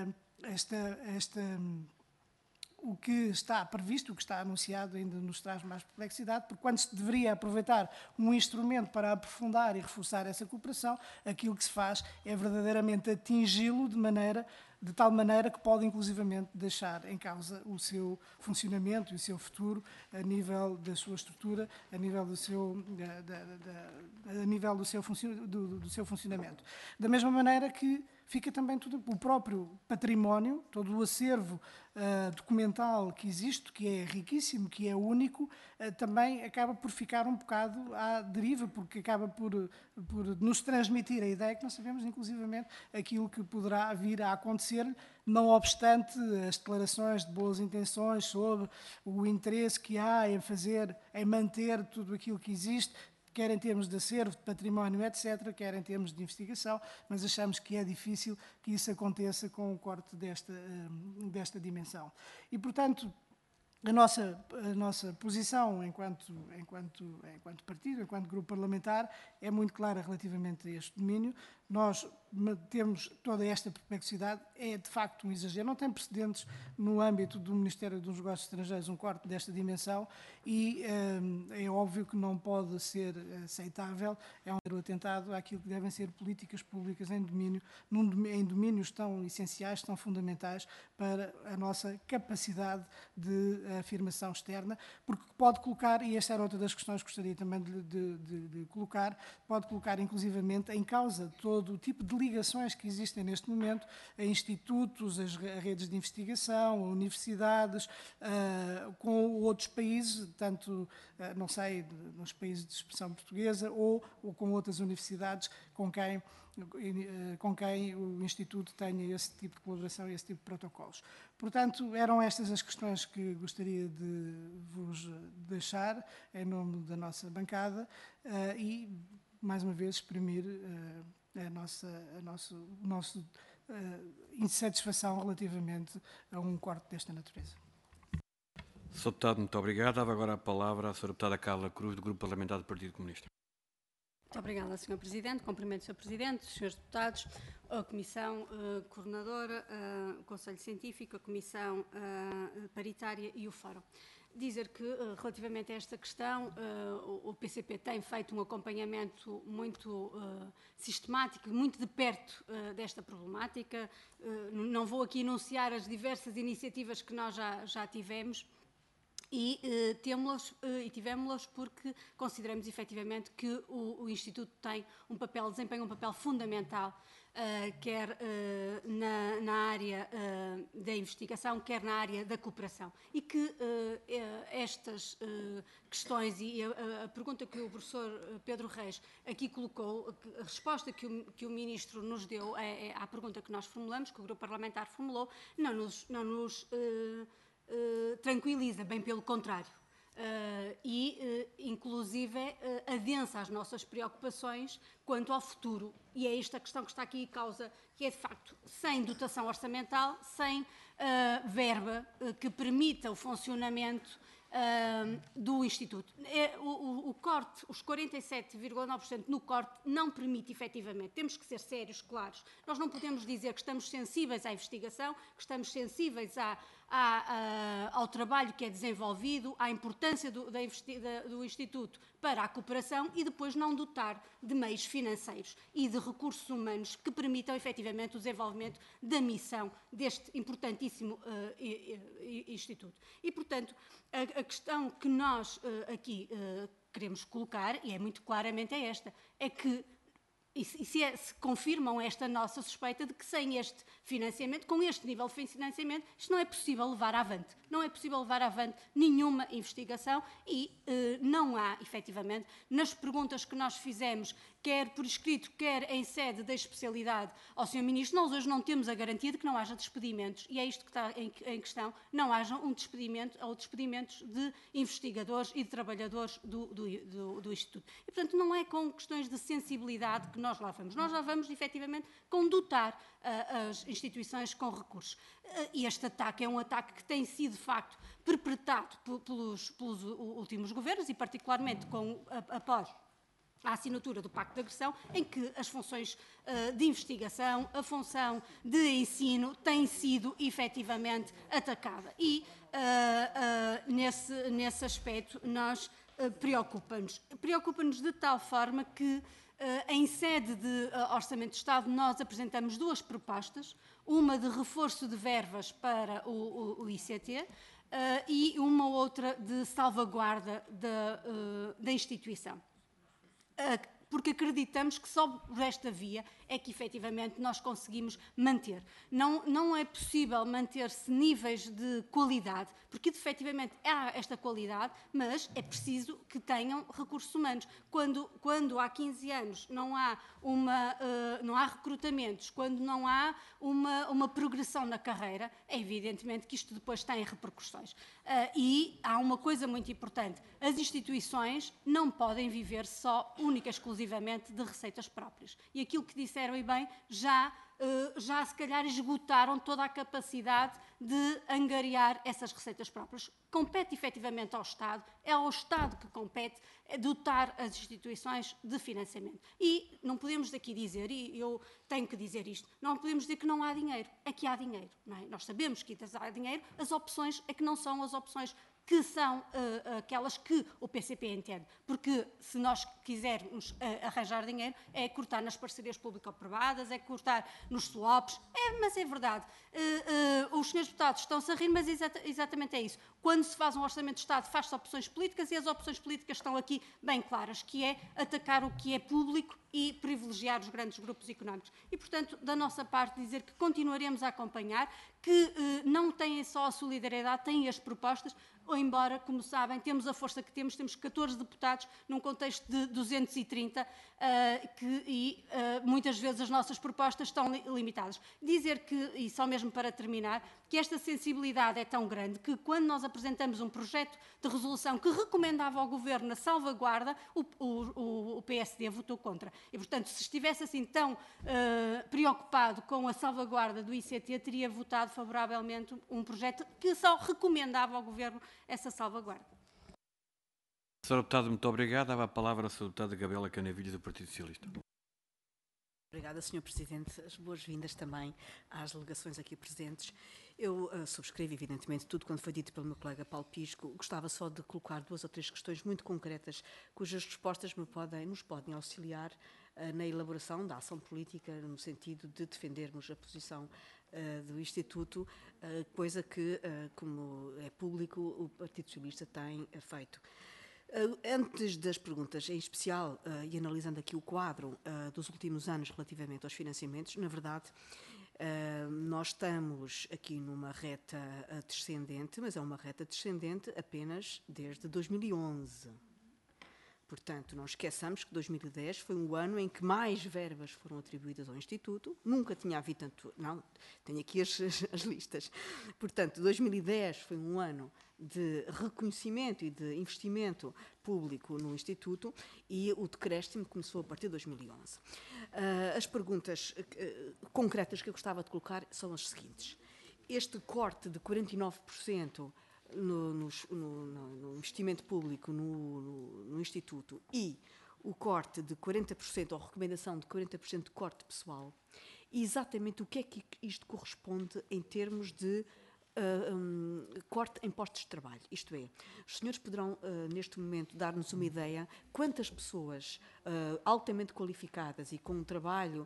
o que está previsto, o que está anunciado ainda nos traz mais perplexidade, porque quando se deveria aproveitar um instrumento para aprofundar e reforçar essa cooperação, aquilo que se faz é verdadeiramente atingi-lo de tal maneira que pode inclusivamente deixar em causa o seu funcionamento e o seu futuro a nível da sua estrutura, a nível do seu funcionamento. Da mesma maneira que fica também todo o próprio património, todo o acervo documental que existe, que é riquíssimo, que é único, também acaba por ficar um bocado à deriva, porque acaba por nos transmitir a ideia que não sabemos, inclusivamente, aquilo que poderá vir a acontecer, não obstante as declarações de boas intenções sobre o interesse que há em manter tudo aquilo que existe, quer em termos de acervo, de património, etc., quer em termos de investigação, mas achamos que é difícil que isso aconteça com o corte desta dimensão. E, portanto, A nossa posição enquanto partido, enquanto grupo parlamentar, é muito clara relativamente a este domínio. Nós temos toda esta perplexidade, é de facto um exagero. Não tem precedentes no âmbito do Ministério dos Negócios Estrangeiros um corte desta dimensão e é óbvio que não pode ser aceitável. É um atentado àquilo que devem ser políticas públicas em domínios tão essenciais, tão fundamentais para a nossa capacidade de afirmação externa, porque pode colocar, e esta era outra das questões que gostaria também de colocar, pode colocar inclusivamente em causa todo o tipo de ligações que existem neste momento a institutos, a redes de investigação, a universidades, com outros países, tanto, não sei, nos países de expressão portuguesa ou com outras universidades com quem o Instituto tenha esse tipo de colaboração e esse tipo de protocolos. Portanto, eram estas as questões que gostaria de vos deixar em nome da nossa bancada e, mais uma vez, exprimir a nossa insatisfação relativamente a um corte desta natureza. Sr. Deputado, muito obrigado. Dava agora a palavra à Sra. Deputada Carla Cruz, do Grupo Parlamentar do Partido Comunista. Muito obrigada, Sr. Presidente. Cumprimento o Sr. Presidente, os Srs. Deputados, a Comissão Coordenadora, o Conselho Científico, a Comissão Paritária e o Fórum. Dizer que, relativamente a esta questão, o PCP tem feito um acompanhamento muito sistemático, muito de perto desta problemática. Não vou aqui enunciar as diversas iniciativas que nós já tivemos, e tivemos-las porque consideramos efetivamente que o Instituto desempenha um papel fundamental, quer na área da investigação, quer na área da cooperação. E que estas questões e a pergunta que o professor Pedro Reis aqui colocou, a resposta que o Ministro nos deu à pergunta que nós formulamos, que o Grupo Parlamentar formulou, não nos tranquiliza, bem pelo contrário. Inclusive, adensa as nossas preocupações quanto ao futuro. E é esta questão que está aqui em causa, que é, de facto, sem dotação orçamental, sem verba que permita o funcionamento do Instituto. O corte, os 47,9% no corte, não permite efetivamente. Temos que ser sérios, claros. Nós não podemos dizer que estamos sensíveis à investigação, que estamos sensíveis ao trabalho que é desenvolvido, à importância do Instituto para a cooperação e depois não dotar de meios financeiros e de recursos humanos que permitam efetivamente o desenvolvimento da missão deste importantíssimo Instituto. E, portanto, a questão que nós aqui queremos colocar, e é muito claramente esta, é que se confirmam esta nossa suspeita de que sem este financiamento, com este nível de financiamento, isto não é possível levar avante. Não é possível levar avante nenhuma investigação e não há, efetivamente, nas perguntas que nós fizemos, quer por escrito, quer em sede da especialidade ao Sr. Ministro, nós hoje não temos a garantia de que não haja despedimentos, e é isto que está em questão, não haja um despedimento ou despedimentos de investigadores e de trabalhadores do Instituto. E, portanto, não é com questões de sensibilidade que nós lá vamos, efetivamente, com dotar as instituições com recursos. E este ataque é um ataque que tem sido, de facto, perpetrado pelos últimos governos e, particularmente, após a assinatura do Pacto de Agressão, em que as funções de investigação, a função de ensino tem sido efetivamente atacada. E, nesse aspecto, nós preocupa-nos de tal forma que, em sede de Orçamento de Estado, nós apresentamos duas propostas, uma de reforço de verbas para o ICT e uma outra de salvaguarda da instituição. Porque acreditamos que só por esta via é que, efetivamente, nós conseguimos manter. Não é possível manter-se níveis de qualidade, porque, efetivamente, há esta qualidade, mas é preciso que tenham recursos humanos. Quando há 15 anos não há recrutamentos, quando não há uma progressão na carreira, é evidentemente que isto depois tem repercussões. E há uma coisa muito importante. As instituições não podem viver única e exclusivamente de receitas próprias. E aquilo que dissemos disseram e bem, já se calhar esgotaram toda a capacidade de angariar essas receitas próprias. Compete efetivamente ao Estado, é ao Estado que compete dotar as instituições de financiamento. E não podemos daqui dizer, e eu tenho que dizer isto, não podemos dizer que não há dinheiro, é que há dinheiro. Não é? Nós sabemos que há dinheiro, as opções é que não são as opções que são aquelas que o PCP entende. Porque se nós quisermos arranjar dinheiro, é cortar nas parcerias público-privadas, é cortar nos swaps, mas é verdade. Os senhores deputados estão-se a rir, mas exatamente é isso. Quando se faz um orçamento de Estado, faz-se opções políticas e as opções políticas estão aqui bem claras, que é atacar o que é público e privilegiar os grandes grupos económicos. E, portanto, da nossa parte, dizer que continuaremos a acompanhar, que não têm só a solidariedade, têm as propostas, ou embora, como sabem, temos a força que temos 14 deputados num contexto de 230 e muitas vezes as nossas propostas estão limitadas. Dizer que, e só mesmo para terminar, que esta sensibilidade é tão grande que quando nós apresentamos um projeto de resolução que recomendava ao Governo a salvaguarda, o PSD votou contra. E, portanto, se estivesse assim tão preocupado com a salvaguarda do ICT, teria votado favoravelmente um projeto que só recomendava ao Governo essa salvaguarda. Sr. Deputado, muito obrigado. Dava a palavra à Sra. Deputada Gabriela Canavilhas, do Partido Socialista. Obrigada, Sr. Presidente. As boas-vindas também às delegações aqui presentes. Eu subscrevo, evidentemente, tudo quanto foi dito pelo meu colega Paulo Pisco. Gostava só de colocar 2 ou 3 questões muito concretas, cujas respostas nos podem auxiliar na elaboração da ação política, no sentido de defendermos a posição do Instituto, coisa que, como é público, o Partido Socialista tem feito. Antes das perguntas, em especial, e analisando aqui o quadro dos últimos anos relativamente aos financiamentos, na verdade, nós estamos aqui numa reta descendente, mas é uma reta descendente apenas desde 2011. Portanto, não esqueçamos que 2010 foi um ano em que mais verbas foram atribuídas ao Instituto. Nunca tinha havido tanto... Não, tenho aqui as listas. Portanto, 2010 foi um ano de reconhecimento e de investimento público no Instituto e o decréscimo começou a partir de 2011. As perguntas concretas que eu gostava de colocar são as seguintes. Este corte de 49% no investimento público no Instituto e o corte de 40%, ou recomendação de 40% de corte pessoal, exatamente o que é que isto corresponde em termos de corte em postos de trabalho. Isto é, os senhores poderão, neste momento, dar-nos uma ideia quantas pessoas altamente qualificadas e com um trabalho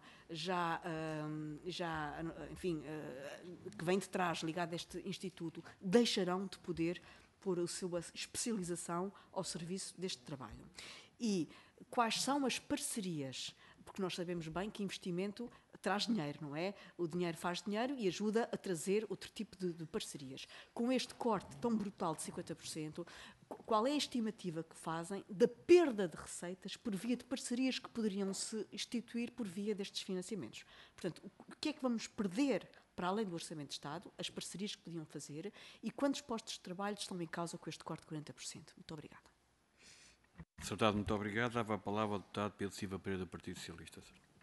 enfim, que vem de trás ligado a este Instituto, deixarão de poder pôr a sua especialização ao serviço deste trabalho. E quais são as parcerias? Porque nós sabemos bem que investimento traz dinheiro, não é? O dinheiro faz dinheiro e ajuda a trazer outro tipo de parcerias. Com este corte tão brutal de 50%, qual é a estimativa que fazem da perda de receitas por via de parcerias que poderiam se instituir por via destes financiamentos? Portanto, o que é que vamos perder para além do Orçamento de Estado, as parcerias que podiam fazer e quantos postos de trabalho estão em causa com este corte de 40%? Muito obrigada. Sr. Deputado, muito obrigado. Dava a palavra ao deputado Pedro Silva Pereira, do Partido Socialista.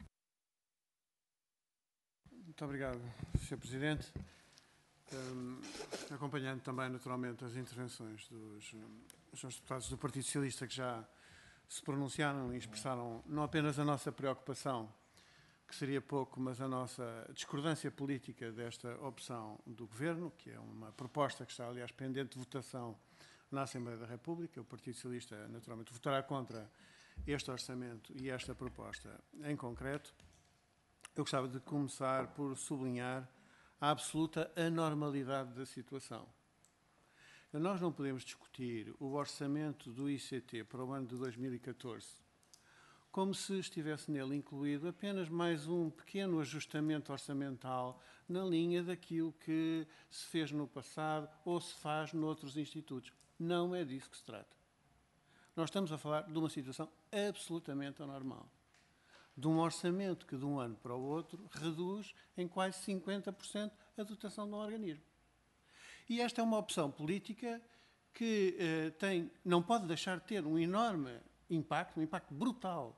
Muito obrigado, Sr. Presidente. Acompanhando também, naturalmente, as intervenções dos senhores deputados do Partido Socialista que já se pronunciaram e expressaram não apenas a nossa preocupação, que seria pouco, mas a nossa discordância política desta opção do Governo, que é uma proposta que está, aliás, pendente de votação na Assembleia da República. O Partido Socialista, naturalmente, votará contra este orçamento e esta proposta em concreto. Eu gostava de começar por sublinhar a absoluta anormalidade da situação. Nós não podemos discutir o orçamento do ICT para o ano de 2014 como se estivesse nele incluído apenas mais um pequeno ajustamento orçamental na linha daquilo que se fez no passado ou se faz noutros institutos. Não é disso que se trata. Nós estamos a falar de uma situação absolutamente anormal. De um orçamento que de um ano para o outro reduz em quase 50% a dotação de um organismo. E esta é uma opção política que não pode deixar de ter um enorme impacto, um impacto brutal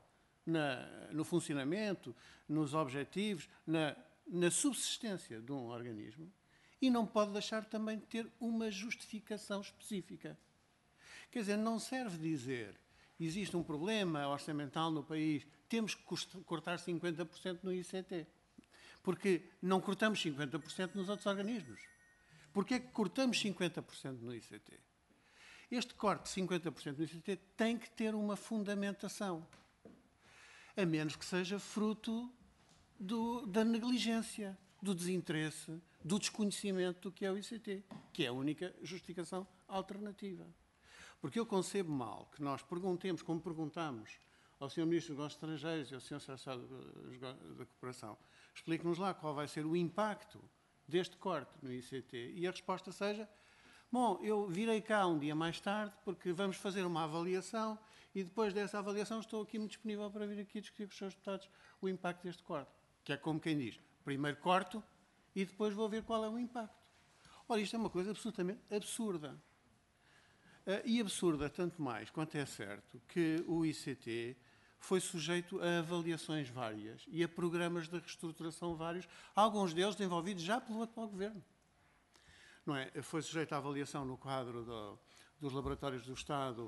no funcionamento, nos objetivos, na subsistência de um organismo e não pode deixar também de ter uma justificação específica. Quer dizer, não serve dizer existe um problema orçamental no país, temos que cortar 50% no ICT. Porque não cortamos 50% nos outros organismos. Porquê é que cortamos 50% no ICT? Este corte de 50% no ICT tem que ter uma fundamentação, a menos que seja fruto da negligência, do desinteresse, do desconhecimento do que é o ICT, que é a única justificação alternativa. Porque eu concebo mal que nós perguntemos, como perguntamos ao Sr. Ministro dos Negócios Estrangeiros e ao Sr. Secretário da Cooperação, explique-nos lá qual vai ser o impacto deste corte no ICT e a resposta seja: bom, eu virei cá um dia mais tarde porque vamos fazer uma avaliação e depois dessa avaliação estou aqui muito disponível para vir aqui discutir com os seus deputados o impacto deste corte. Que é como quem diz, primeiro corto e depois vou ver qual é o impacto. Ora, isto é uma coisa absolutamente absurda. E absurda tanto mais quanto é certo que o ICT foi sujeito a avaliações várias e a programas de reestruturação vários, alguns deles desenvolvidos já pelo atual Governo. Não é? Foi sujeito à avaliação no quadro dos laboratórios do Estado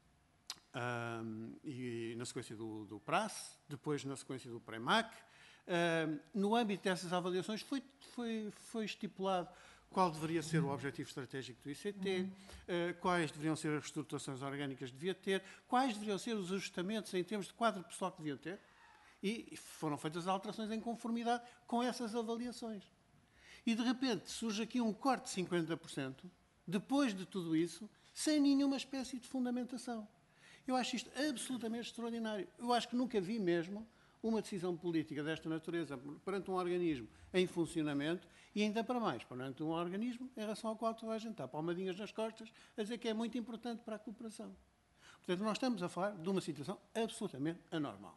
e na sequência do PRAS, depois na sequência do PREMAC. No âmbito dessas avaliações foi estipulado qual deveria ser o objetivo estratégico do ICT, quais deveriam ser as reestruturações orgânicas que devia ter, quais deveriam ser os ajustamentos em termos de quadro pessoal que deviam ter, e foram feitas alterações em conformidade com essas avaliações. E, de repente, surge aqui um corte de 50%, depois de tudo isso, sem nenhuma espécie de fundamentação. Eu acho isto absolutamente extraordinário. Eu acho que nunca vi mesmo uma decisão política desta natureza perante um organismo em funcionamento e ainda para mais, perante um organismo em relação ao qual toda a gente está palmadinhas nas costas a dizer que é muito importante para a cooperação. Portanto, nós estamos a falar de uma situação absolutamente anormal.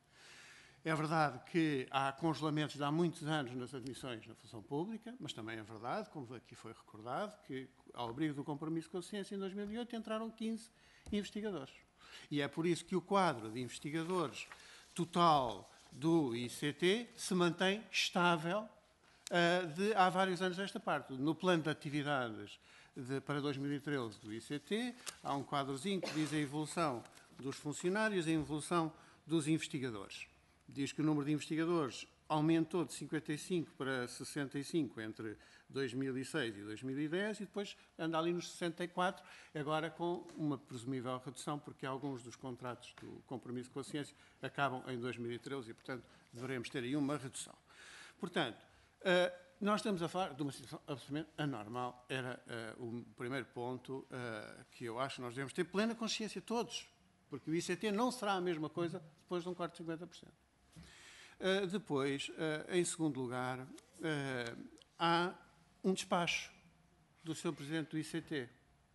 É verdade que há congelamentos de há muitos anos nas admissões na função pública, mas também é verdade, como aqui foi recordado, que ao abrigo do compromisso com a ciência em 2008 entraram 15 investigadores. E é por isso que o quadro de investigadores total do ICT se mantém estável há vários anos desta parte. No plano de atividades para 2013 do ICT, há um quadrozinho que diz a evolução dos funcionários e a evolução dos investigadores. Diz que o número de investigadores aumentou de 55 para 65 entre 2006 e 2010 e depois anda ali nos 64, agora com uma presumível redução, porque alguns dos contratos do compromisso com a ciência acabam em 2013 e, portanto, deveremos ter aí uma redução. Portanto, nós estamos a falar de uma situação absolutamente anormal. Era o primeiro ponto que eu acho que nós devemos ter plena consciência todos, porque o ICT não será a mesma coisa depois de um corte de 50%. Depois, em segundo lugar, há um despacho do Sr. Presidente do ICT.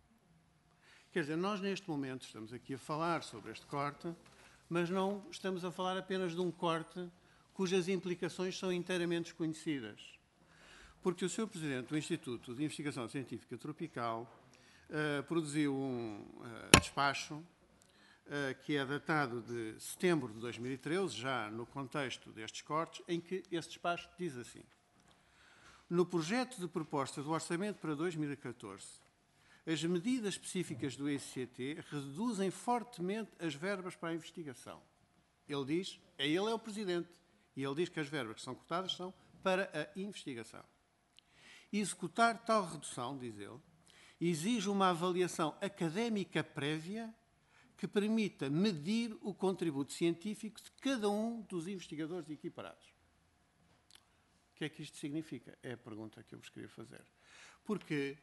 Quer dizer, nós neste momento estamos aqui a falar sobre este corte, mas não estamos a falar apenas de um corte cujas implicações são inteiramente desconhecidas. Porque o Sr. Presidente do Instituto de Investigação Científica Tropical produziu um despacho que é datado de setembro de 2013, já no contexto destes cortes, em que esse despacho diz assim: no projeto de proposta do Orçamento para 2014, as medidas específicas do ICT reduzem fortemente as verbas para a investigação. Ele diz, ele é o Presidente, e ele diz que as verbas que são cortadas são para a investigação. Executar tal redução, diz ele, exige uma avaliação académica prévia que permita medir o contributo científico de cada um dos investigadores equiparados. O que é que isto significa? É a pergunta que eu vos queria fazer. Porque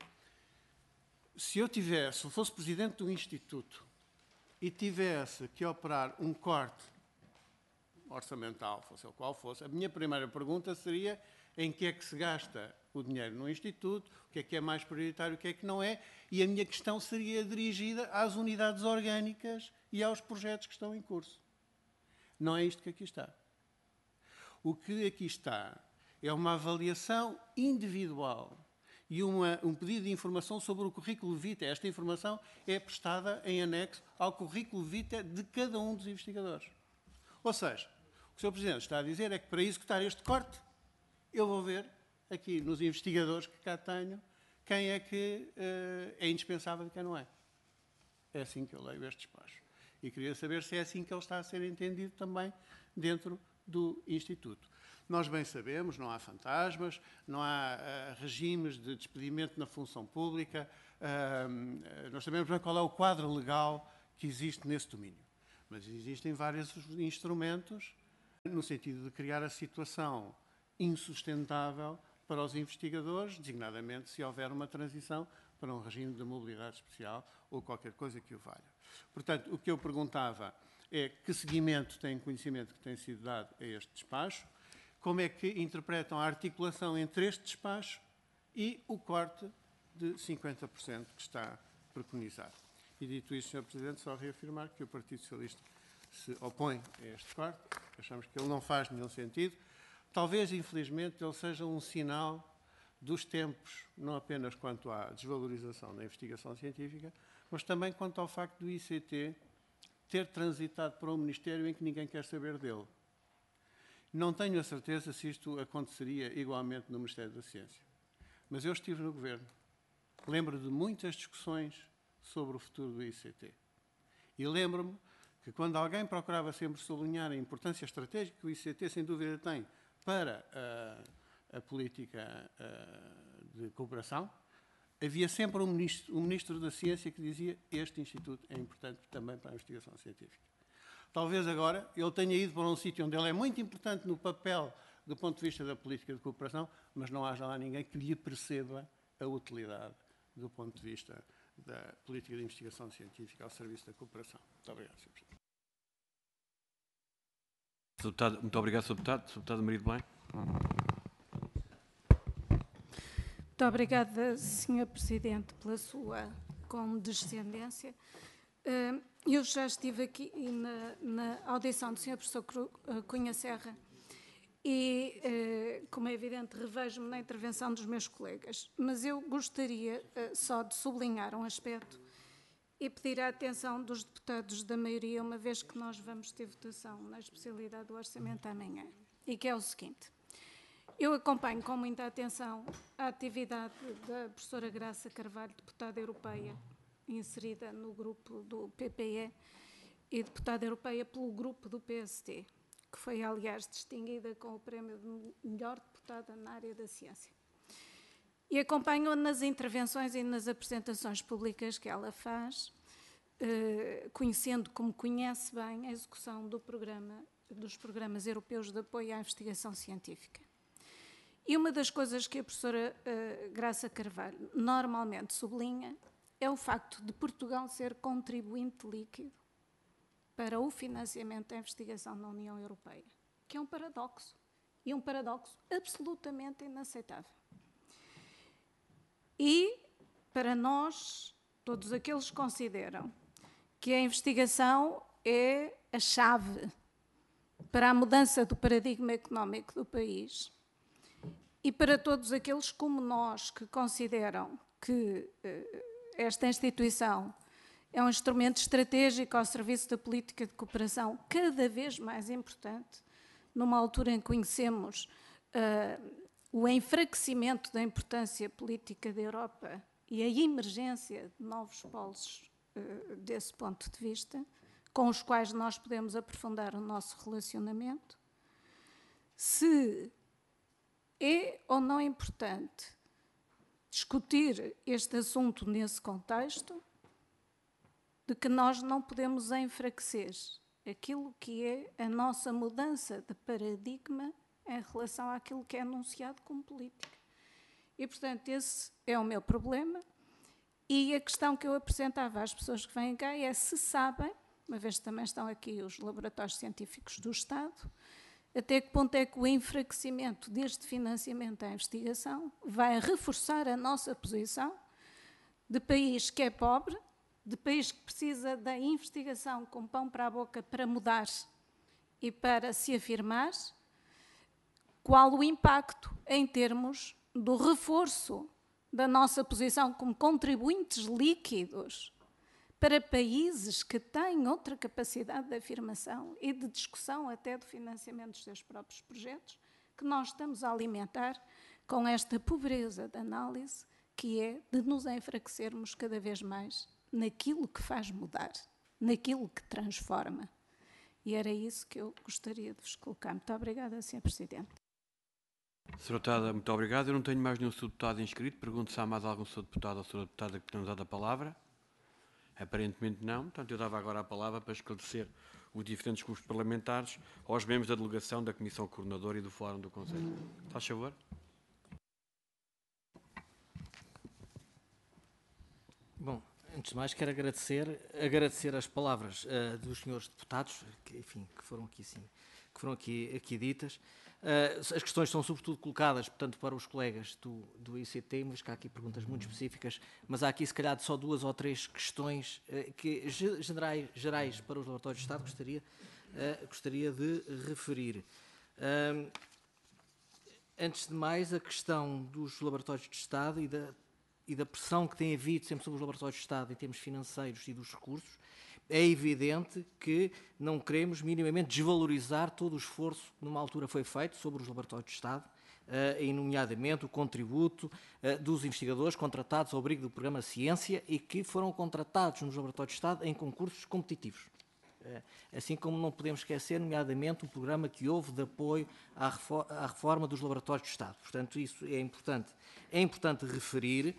se eu fosse presidente de um instituto e tivesse que operar um corte orçamental, fosse ele qual fosse, a minha primeira pergunta seria em que é que se gasta o dinheiro no Instituto, o que é mais prioritário, o que é que não é, e a minha questão seria dirigida às unidades orgânicas e aos projetos que estão em curso. Não é isto que aqui está. O que aqui está é uma avaliação individual e um pedido de informação sobre o currículo vitae. Esta informação é prestada em anexo ao currículo vitae de cada um dos investigadores. Ou seja, o que o Sr. Presidente está a dizer é que para executar este corte, eu vou ver aqui nos investigadores que cá tenho quem é que é indispensável e quem não é. É assim que eu leio este despacho. E queria saber se é assim que ele está a ser entendido também dentro do Instituto. Nós bem sabemos, não há fantasmas, não há regimes de despedimento na função pública, nós sabemos bem qual é o quadro legal que existe nesse domínio. Mas existem vários instrumentos no sentido de criar a situação insustentável para os investigadores, designadamente se houver uma transição para um regime de mobilidade especial ou qualquer coisa que o valha. Portanto, o que eu perguntava é que seguimento tem conhecimento que tem sido dado a este despacho, como é que interpretam a articulação entre este despacho e o corte de 50% que está preconizado. E dito isso, Sr. Presidente, só reafirmar que o Partido Socialista se opõe a este corte, achamos que ele não faz nenhum sentido. Talvez, infelizmente, ele seja um sinal dos tempos, não apenas quanto à desvalorização da investigação científica, mas também quanto ao facto do ICT ter transitado para um Ministério em que ninguém quer saber dele. Não tenho a certeza se isto aconteceria igualmente no Ministério da Ciência. Mas eu estive no Governo. Lembro de muitas discussões sobre o futuro do ICT. E lembro-me que quando alguém procurava sempre sublinhar a importância estratégica que o ICT, sem dúvida, tem para a política de cooperação, havia sempre um ministro da Ciência que dizia que este Instituto é importante também para a investigação científica. Talvez agora ele tenha ido para um sítio onde ele é muito importante no papel do ponto de vista da política de cooperação, mas não haja lá ninguém que lhe perceba a utilidade do ponto de vista da política de investigação científica ao serviço da cooperação. Muito obrigado, Sr. Presidente. Deputado, muito obrigado, Sr. Deputado. Sr. Deputado Maria de Belém. Muito obrigada, Sr. Presidente, pela sua condescendência. Eu já estive aqui na audição do Sr. Professor Cunha Serra e, como é evidente, revejo-me na intervenção dos meus colegas. Mas eu gostaria só de sublinhar um aspecto e pedir a atenção dos deputados da maioria, uma vez que nós vamos ter votação na especialidade do orçamento amanhã, e que é o seguinte. Eu acompanho com muita atenção a atividade da professora Graça Carvalho, deputada europeia, inserida no grupo do PPE e deputada europeia pelo grupo do PST, que foi, aliás, distinguida com o prémio de melhor deputada na área da ciência. E acompanho-a nas intervenções e nas apresentações públicas que ela faz, conhecendo como conhece bem a execução dos programas europeus de apoio à investigação científica. E uma das coisas que a professora Graça Carvalho normalmente sublinha é o facto de Portugal ser contribuinte líquido para o financiamento da investigação na União Europeia, que é um paradoxo, e um paradoxo absolutamente inaceitável. E, para nós, todos aqueles que consideram que a investigação é a chave para a mudança do paradigma económico do país, e para todos aqueles como nós que consideram que esta instituição é um instrumento estratégico ao serviço da política de cooperação cada vez mais importante, numa altura em que conhecemos o enfraquecimento da importância política da Europa e a emergência de novos polos desse ponto de vista, com os quais nós podemos aprofundar o nosso relacionamento, se é ou não importante discutir este assunto nesse contexto, de que nós não podemos enfraquecer aquilo que é a nossa mudança de paradigma em relação àquilo que é anunciado como política. E, portanto, esse é o meu problema. E a questão que eu apresentava às pessoas que vêm cá é se sabem, uma vez que também estão aqui os laboratórios científicos do Estado, até que ponto é que o enfraquecimento deste financiamento à investigação vai reforçar a nossa posição de país que é pobre, de país que precisa da investigação com pão para a boca para mudar e para se afirmar, qual o impacto em termos do reforço da nossa posição como contribuintes líquidos para países que têm outra capacidade de afirmação e de discussão até do financiamento dos seus próprios projetos, que nós estamos a alimentar com esta pobreza de análise, que é de nos enfraquecermos cada vez mais naquilo que faz mudar, naquilo que transforma. E era isso que eu gostaria de vos colocar. Muito obrigada, Sr. Presidente. Sra. Deputada, muito obrigado. Eu não tenho mais nenhum Sr. Deputado inscrito. Pergunto se há mais algum Sr. Deputado ou Sra. Deputada que tenha usado a palavra. Aparentemente não. Portanto, eu dava agora a palavra para esclarecer os diferentes grupos parlamentares aos membros da delegação da Comissão Coordenadora e do Fórum do Conselho. Faz favor. Bom, antes de mais quero agradecer as palavras dos senhores deputados, que foram aqui ditas. As questões são sobretudo colocadas, portanto, para os colegas do ICT, mas que há aqui perguntas muito específicas, mas há aqui se calhar só 2 ou 3 questões que gerais para os laboratórios de Estado gostaria de referir. Antes de mais, a questão dos laboratórios de Estado e da pressão que tem havido sempre sobre os laboratórios de Estado em termos financeiros e dos recursos, é evidente que não queremos minimamente desvalorizar todo o esforço que numa altura foi feito sobre os laboratórios de Estado, e nomeadamente o contributo dos investigadores contratados ao abrigo do programa Ciência e que foram contratados nos laboratórios de Estado em concursos competitivos. Assim como não podemos esquecer, nomeadamente, um programa que houve de apoio à reforma dos laboratórios de Estado. Portanto, isso é importante. É importante referir.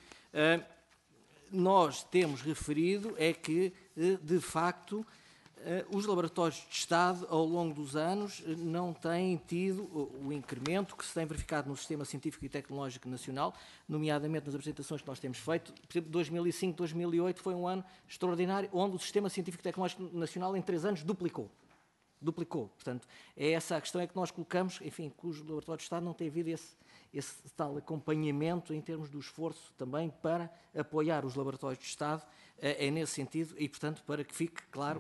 Nós temos referido é que, de facto, os laboratórios de Estado, ao longo dos anos, não têm tido o incremento que se tem verificado no Sistema Científico e Tecnológico Nacional, nomeadamente nas apresentações que nós temos feito. Por exemplo, 2005, 2008 foi um ano extraordinário, onde o Sistema Científico e Tecnológico Nacional, em 3 anos, duplicou. Portanto, é essa a questão é que nós colocamos, enfim, que os laboratórios de Estado não têm havido esse tal acompanhamento em termos do esforço também para apoiar os laboratórios de Estado, é nesse sentido, e, portanto, para que fique claro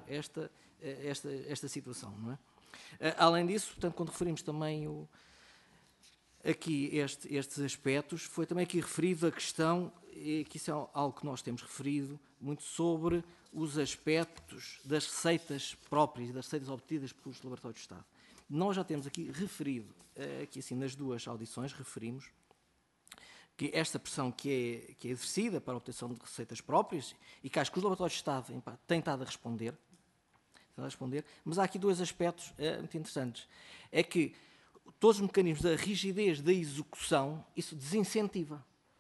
esta situação, não é? Além disso, portanto, quando referimos também aqui estes aspectos, foi também aqui referido a questão, e que isso é algo que nós temos referido muito, sobre os aspectos das receitas próprias, das receitas obtidas pelos laboratórios de Estado. Nós já temos aqui referido, aqui assim nas 2 audições, referimos que esta pressão que é exercida para a obtenção de receitas próprias, e que acho que os laboratórios de Estado têm estado a responder, mas há aqui 2 aspectos muito interessantes. É que todos os mecanismos da rigidez da execução, isso desincentiva.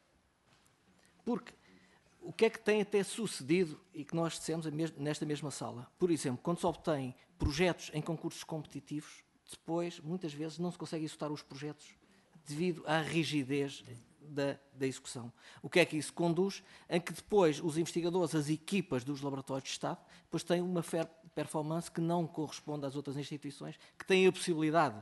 Porque o que é que tem até sucedido, e que nós dissemos nesta mesma sala? Por exemplo, quando se obtém projetos em concursos competitivos, depois, muitas vezes, não se consegue executar os projetos devido à rigidez da execução. O que é que isso conduz? Em que depois os investigadores, as equipas dos laboratórios de Estado, depois têm uma performance que não corresponde às outras instituições que têm a possibilidade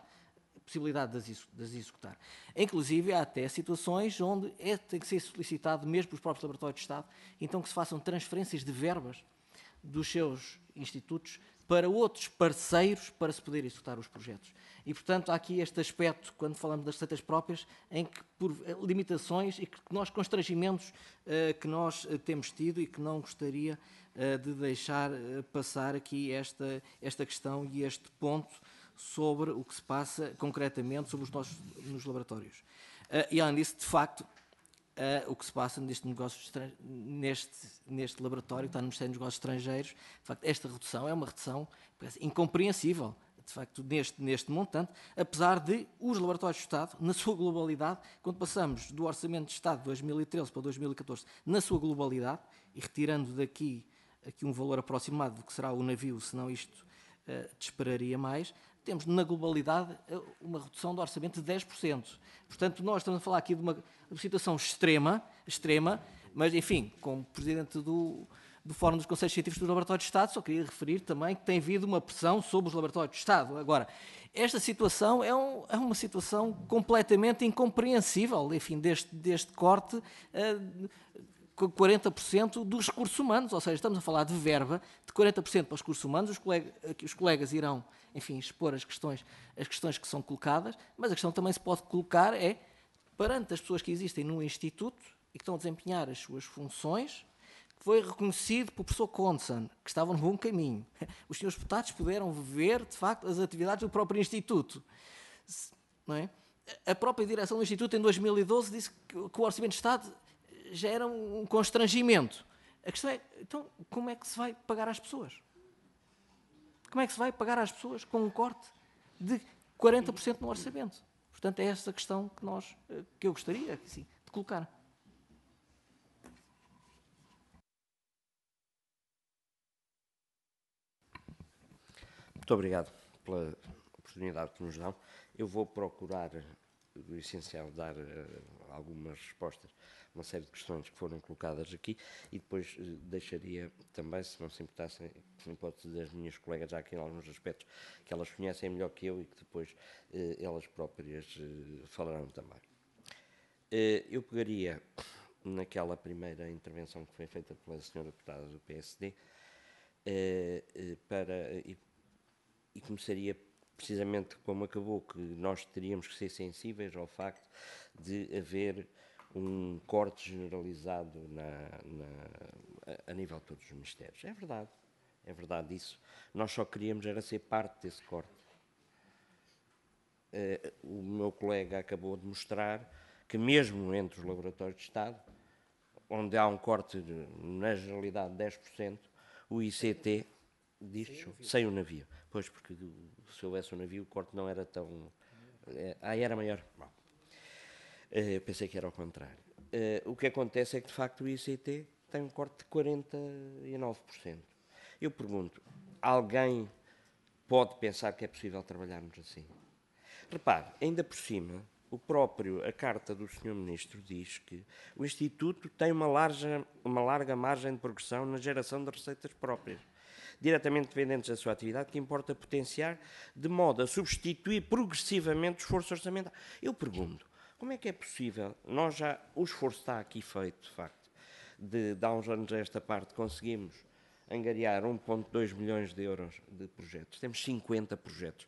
de as executar. Inclusive, há até situações onde tem que ser solicitado mesmo pelos próprios laboratórios de Estado, então que se façam transferências de verbas dos seus institutos para outros parceiros para se poder executar os projetos. E, portanto, há aqui este aspecto, quando falamos das receitas próprias, em que, por limitações e constrangimentos que nós temos tido e que não gostaria de deixar passar aqui esta questão e este ponto sobre o que se passa concretamente sobre nos laboratórios. E, além disso, de facto, o que se passa neste laboratório, que está no Ministério dos Negócios Estrangeiros, de facto, esta redução é uma redução incompreensível, de facto, neste montante, apesar de os laboratórios de Estado, na sua globalidade, quando passamos do Orçamento de Estado de 2013 para 2014, na sua globalidade, e retirando daqui um valor aproximado do que será o navio, senão isto dispararia mais, temos na globalidade uma redução do orçamento de 10%. Portanto, nós estamos a falar aqui de uma situação extrema, mas, enfim, como Presidente do Fórum dos Conselhos Científicos dos Laboratórios de Estado, só queria referir também que tem havido uma pressão sobre os laboratórios de Estado. Agora, esta situação é uma situação completamente incompreensível, enfim, deste corte com 40% dos recursos humanos, ou seja, estamos a falar de verba de 40% para os recursos humanos, os colegas irão, enfim, expor as questões que são colocadas, mas a questão também se pode colocar perante as pessoas que existem no Instituto e que estão a desempenhar as suas funções, foi reconhecido pelo professor Condson, que estavam no bom caminho. Os senhores deputados puderam ver, de facto, as atividades do próprio Instituto. Não é? A própria direção do Instituto, em 2012, disse que o Orçamento de Estado já era um constrangimento. A questão é, então, como é que se vai pagar às pessoas? Como é que se vai pagar às pessoas com um corte de 40% no orçamento? Portanto, é essa a questão que eu gostaria sim, de colocar. Muito obrigado pela oportunidade que nos dão. Eu vou procurar, do essencial, dar algumas respostas a uma série de questões que foram colocadas aqui e depois deixaria também, se não se importassem, se não pode das minhas colegas, já aqui em alguns aspectos que elas conhecem melhor que eu e que depois elas próprias falarão também. Eu pegaria naquela primeira intervenção que foi feita pela senhora deputada do PSD e começaria precisamente como acabou, que nós teríamos que ser sensíveis ao facto de haver um corte generalizado a nível de todos os ministérios. É verdade isso. Nós só queríamos era ser parte desse corte. O meu colega acabou de mostrar que mesmo entre os laboratórios de Estado, onde há um corte na generalidade de 10%, o ICT diz sem o navio. Pois, porque se houvesse um navio, o corte não era tão... era maior. Bom, pensei que era ao contrário. O que acontece é que, de facto, o ICT tem um corte de 49%. Eu pergunto, alguém pode pensar que é possível trabalharmos assim? Repare, ainda por cima, a carta do Sr. Ministro diz que o Instituto tem uma larga margem de progressão na geração de receitas próprias, diretamente dependentes da sua atividade, que importa potenciar de modo a substituir progressivamente o esforço orçamental. Eu pergunto, como é que é possível? O esforço está aqui feito, de facto, de há uns anos a esta parte conseguimos angariar 1,2 milhões de euros de projetos. Temos 50 projetos.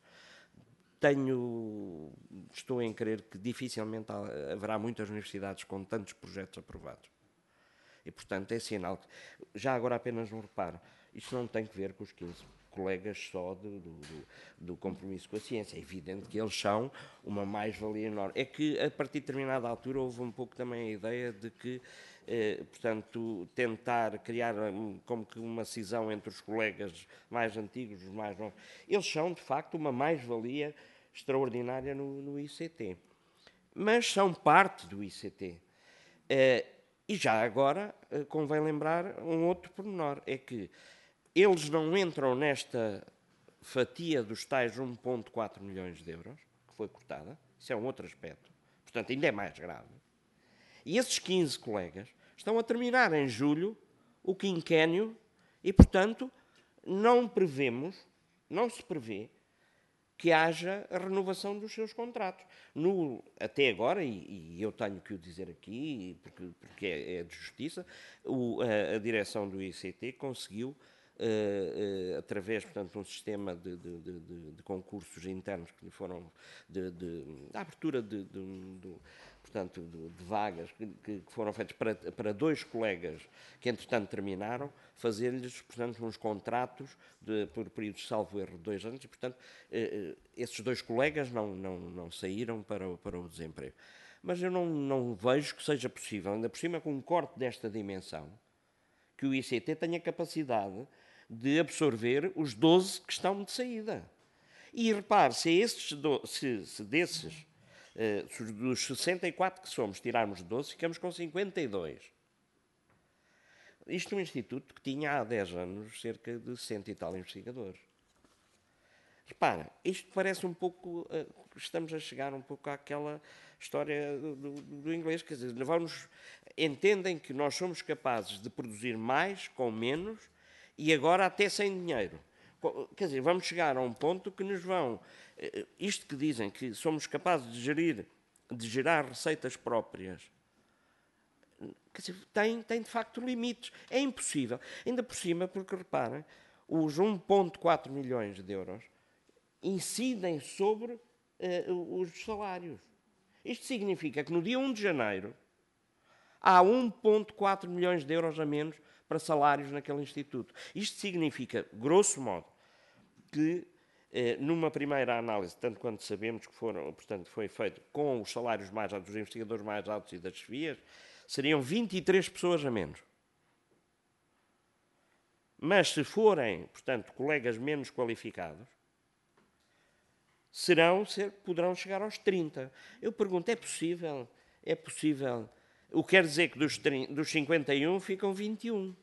Estou em crer que dificilmente haverá muitas universidades com tantos projetos aprovados. E, portanto, é sinal que, já agora apenas um reparo, isto não tem que ver com os 15 colegas só do compromisso com a ciência. É evidente que eles são uma mais-valia enorme. É que, a partir de determinada altura, houve um pouco também a ideia de que, portanto, tentar criar como que uma cisão entre os colegas mais antigos e os mais novos. Eles são, de facto, uma mais-valia extraordinária no ICT. Mas são parte do ICT. E já agora, convém lembrar um outro pormenor, é que eles não entram nesta fatia dos tais 1,4 milhões de euros, que foi cortada, isso é um outro aspecto, portanto ainda é mais grave. E esses 15 colegas estão a terminar em julho o quinquénio e, portanto, não se prevê que haja a renovação dos seus contratos. Até agora, e eu tenho que o dizer aqui, porque é de justiça, a direção do ICT conseguiu, através, portanto, de um sistema de concursos internos que lhe foram, da abertura portanto, de vagas que foram feitas para 2 colegas que, entretanto, terminaram, fazer-lhes, portanto, uns contratos por períodos, salvo erro, de 2 anos, e, portanto, esses 2 colegas não saíram para o desemprego. Mas eu não vejo que seja possível, ainda por cima, com um corte desta dimensão, que o ICT tenha capacidade de absorver os 12 que estão de saída. E repare, dos 64 que somos, tirarmos 12, ficamos com 52. Isto é um instituto que tinha há 10 anos cerca de 100 e tal investigadores. Repara, isto parece um pouco, estamos a chegar um pouco àquela história do inglês, quer dizer, entendem que nós somos capazes de produzir mais com menos e agora até sem dinheiro. Quer dizer, vamos chegar a um ponto que nos vão... Isto que dizem que somos capazes de gerar receitas próprias, quer dizer, tem de facto limites. É impossível. Ainda por cima, porque reparem, os 1,4 milhões de euros incidem sobre os salários. Isto significa que no dia 1 de janeiro há 1,4 milhões de euros a menos para salários naquele instituto. Isto significa, grosso modo, que numa primeira análise, tanto quanto sabemos que portanto, foi feito com os salários mais altos, dos investigadores mais altos e das chefias, seriam 23 pessoas a menos. Mas se forem, portanto, colegas menos qualificados, poderão chegar aos 30. Eu pergunto, é possível? É possível? O que quer dizer que dos 51 ficam 21.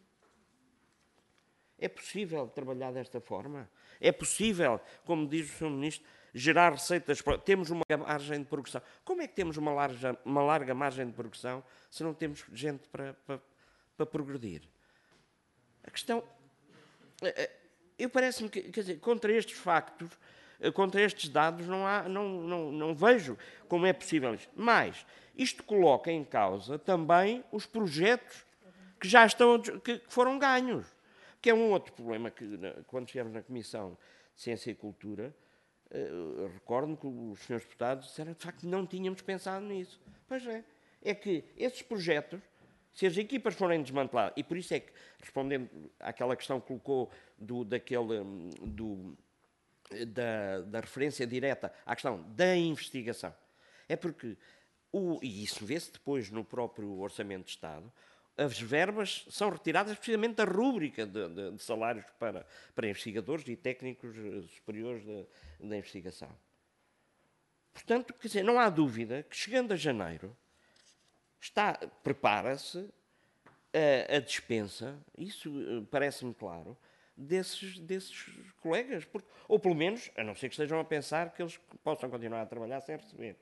É possível trabalhar desta forma? É possível, como diz o Sr. Ministro, gerar receitas? Temos uma margem de progressão. Como é que temos uma larga margem de progressão se não temos gente para progredir? A questão... Eu parece-me que, quer dizer, contra estes factos, contra estes dados, não vejo como é possível isto. Mas isto coloca em causa também os projetos que já que foram ganhos. Que é um outro problema que, quando estivemos na Comissão de Ciência e Cultura, recordo-me que os senhores deputados disseram que, de facto, não tínhamos pensado nisso. Pois é. É que esses projetos, se as equipas forem desmanteladas, e por isso é que, respondendo àquela questão que colocou da referência direta à questão da investigação, é porque, e isso vê-se depois no próprio Orçamento de Estado, as verbas são retiradas precisamente da rúbrica de salários para investigadores e técnicos superiores da investigação. Portanto, quer dizer, não há dúvida que, chegando a janeiro, prepara-se a dispensa, isso parece-me claro, desses colegas. Ou pelo menos, a não ser que estejam a pensar que eles possam continuar a trabalhar sem receber.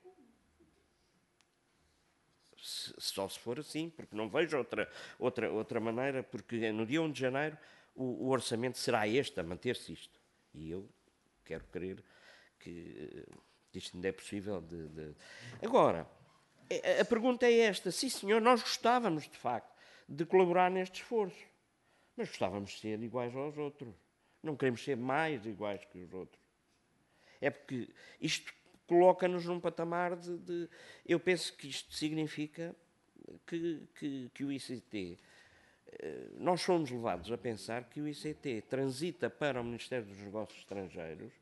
Só se for assim, porque não vejo outra maneira, porque no dia 1 de janeiro o orçamento será este, a manter-se isto. E eu quero crer que isto ainda é possível Agora, a pergunta é esta. Sim, senhor, nós gostávamos, de facto, de colaborar neste esforço, mas gostávamos de ser iguais aos outros. Não queremos ser mais iguais que os outros. É porque isto coloca-nos num patamar Eu penso que isto significa que o ICT... Nós fomos levados a pensar que o ICT transita para o Ministério dos Negócios Estrangeiros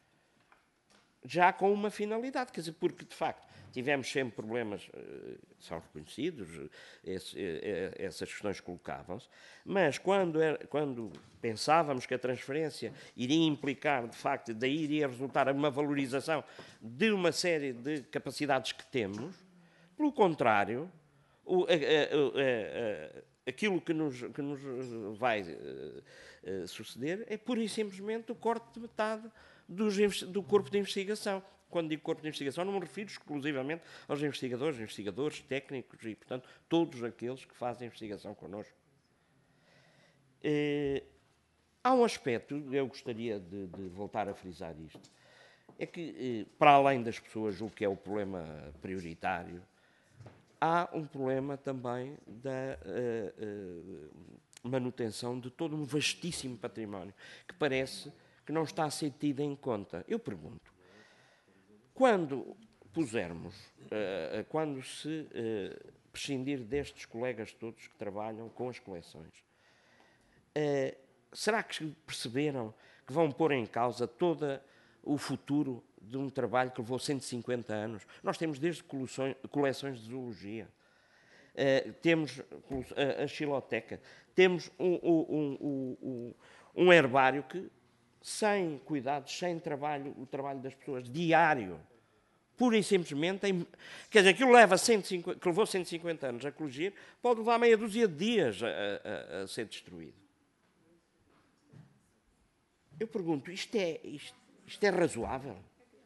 já com uma finalidade, quer dizer, porque, de facto, tivemos sempre problemas, são reconhecidos, essas questões colocavam-se, mas quando pensávamos que a transferência iria implicar, de facto, daí iria resultar uma valorização de uma série de capacidades que temos, pelo contrário, aquilo que nos vai suceder é pura e simplesmente o corte de metade do corpo de investigação. Quando digo corpo de investigação, não me refiro exclusivamente aos investigadores, técnicos e, portanto, todos aqueles que fazem investigação connosco. Há um aspecto, eu gostaria de voltar a frisar isto, é que, para além das pessoas, o que é o problema prioritário, há um problema também da manutenção de todo um vastíssimo património, que parece que não está a ser tido em conta. Eu pergunto, quando se prescindir destes colegas todos que trabalham com as coleções, será que perceberam que vão pôr em causa todo o futuro de um trabalho que levou 150 anos? Nós temos desde coleções de zoologia, temos a xiloteca, temos um herbário que, sem cuidados, sem trabalho, o trabalho das pessoas, diário, pura e simplesmente, quer dizer, aquilo que levou 150 anos a corrigir, pode levar meia dúzia de dias a ser destruído. Eu pergunto, isto é razoável?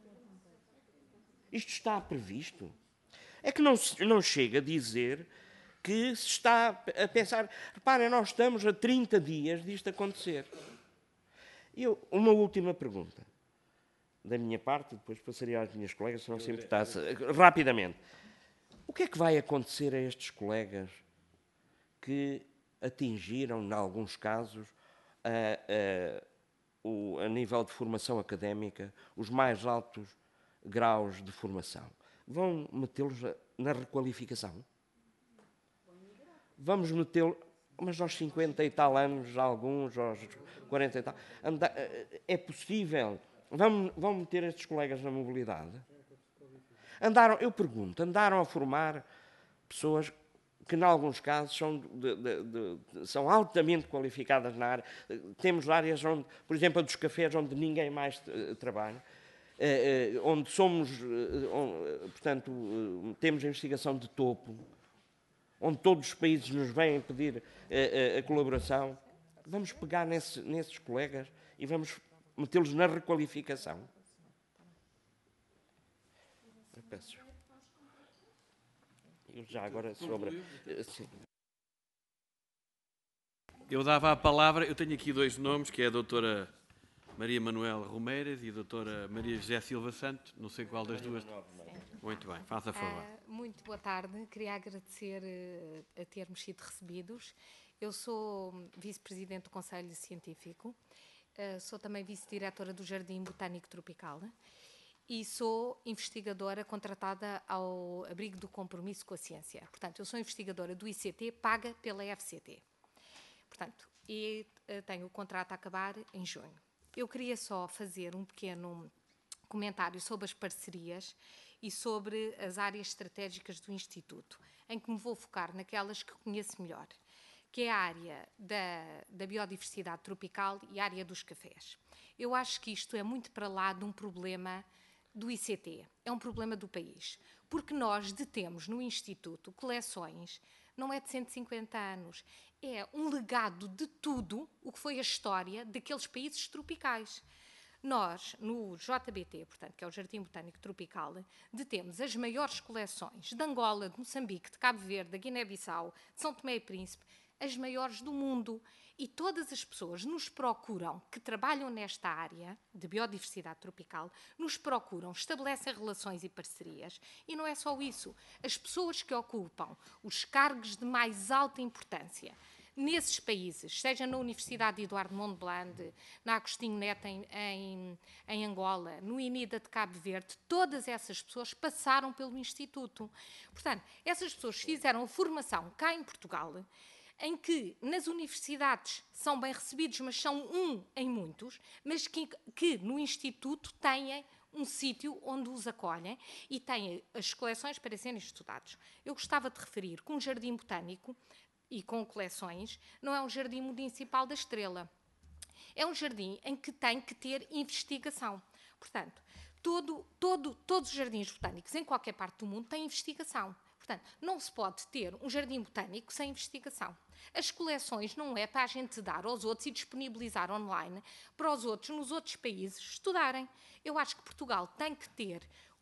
Isto está previsto? É que não chega a dizer que se está a pensar... Reparem, nós estamos a 30 dias disto acontecer. Uma última pergunta da minha parte, depois passaria às minhas colegas, se não se importasse, rapidamente. O que é que vai acontecer a estes colegas que atingiram, em alguns casos, a nível de formação académica, os mais altos graus de formação? Vão metê-los na requalificação? Vamos metê-los... mas aos 50 e tal anos, alguns, aos 40 e tal, é possível? Vão meter estes colegas na mobilidade? Eu pergunto, andaram a formar pessoas que, em alguns casos, são altamente qualificadas na área. Temos áreas onde, por exemplo, a dos cafés, onde ninguém mais trabalha, onde portanto, temos a investigação de topo, onde todos os países nos vêm pedir a colaboração. Vamos pegar nesses colegas e vamos metê-los na requalificação. Eu peço. Eu já agora sobre... Sim. Eu dava a palavra, eu tenho aqui dois nomes, que é a doutora Maria Manuela Romeiras e a doutora Maria José Silva Santos. Não sei qual das duas. Muito bem, faça favor. Muito boa tarde. Queria agradecer a termos sido recebidos. Eu sou vice-presidente do Conselho Científico, sou também vice-diretora do Jardim Botânico Tropical e sou investigadora contratada ao abrigo do compromisso com a ciência. Portanto, eu sou investigadora do ICT, paga pela FCT. Portanto, e tenho o contrato a acabar em junho. Eu queria só fazer um pequeno comentário sobre as parcerias e sobre as áreas estratégicas do Instituto, em que me vou focar naquelas que conheço melhor, que é a área da biodiversidade tropical e a área dos cafés. Eu acho que isto é muito para lá de um problema do ICT, é um problema do país, porque nós detemos no Instituto coleções, não é de 150 anos, é um legado de tudo o que foi a história daqueles países tropicais. Nós, no JBT, portanto, que é o Jardim Botânico Tropical, detemos as maiores coleções de Angola, de Moçambique, de Cabo Verde, da Guiné-Bissau, de São Tomé e Príncipe, as maiores do mundo. E todas as pessoas nos procuram, que trabalham nesta área de biodiversidade tropical, nos procuram, estabelecem relações e parcerias. E não é só isso. As pessoas que ocupam os cargos de mais alta importância nesses países, seja na Universidade de Eduardo Mondlane, na Agostinho Neto em Angola, no INIDA de Cabo Verde, todas essas pessoas passaram pelo Instituto. Portanto, essas pessoas fizeram a formação cá em Portugal, em que nas universidades são bem recebidos, mas são um em muitos, mas que no Instituto têm um sítio onde os acolhem e têm as coleções para serem estudados. Eu gostava de referir que um jardim botânico e com coleções não é um jardim municipal da Estrela. É um jardim em que tem que ter investigação. Portanto, todos os jardins botânicos em qualquer parte do mundo têm investigação. Portanto, não se pode ter um jardim botânico sem investigação. As coleções não é para a gente dar aos outros e disponibilizar online para os outros, nos outros países, estudarem. Eu acho que Portugal tem que ter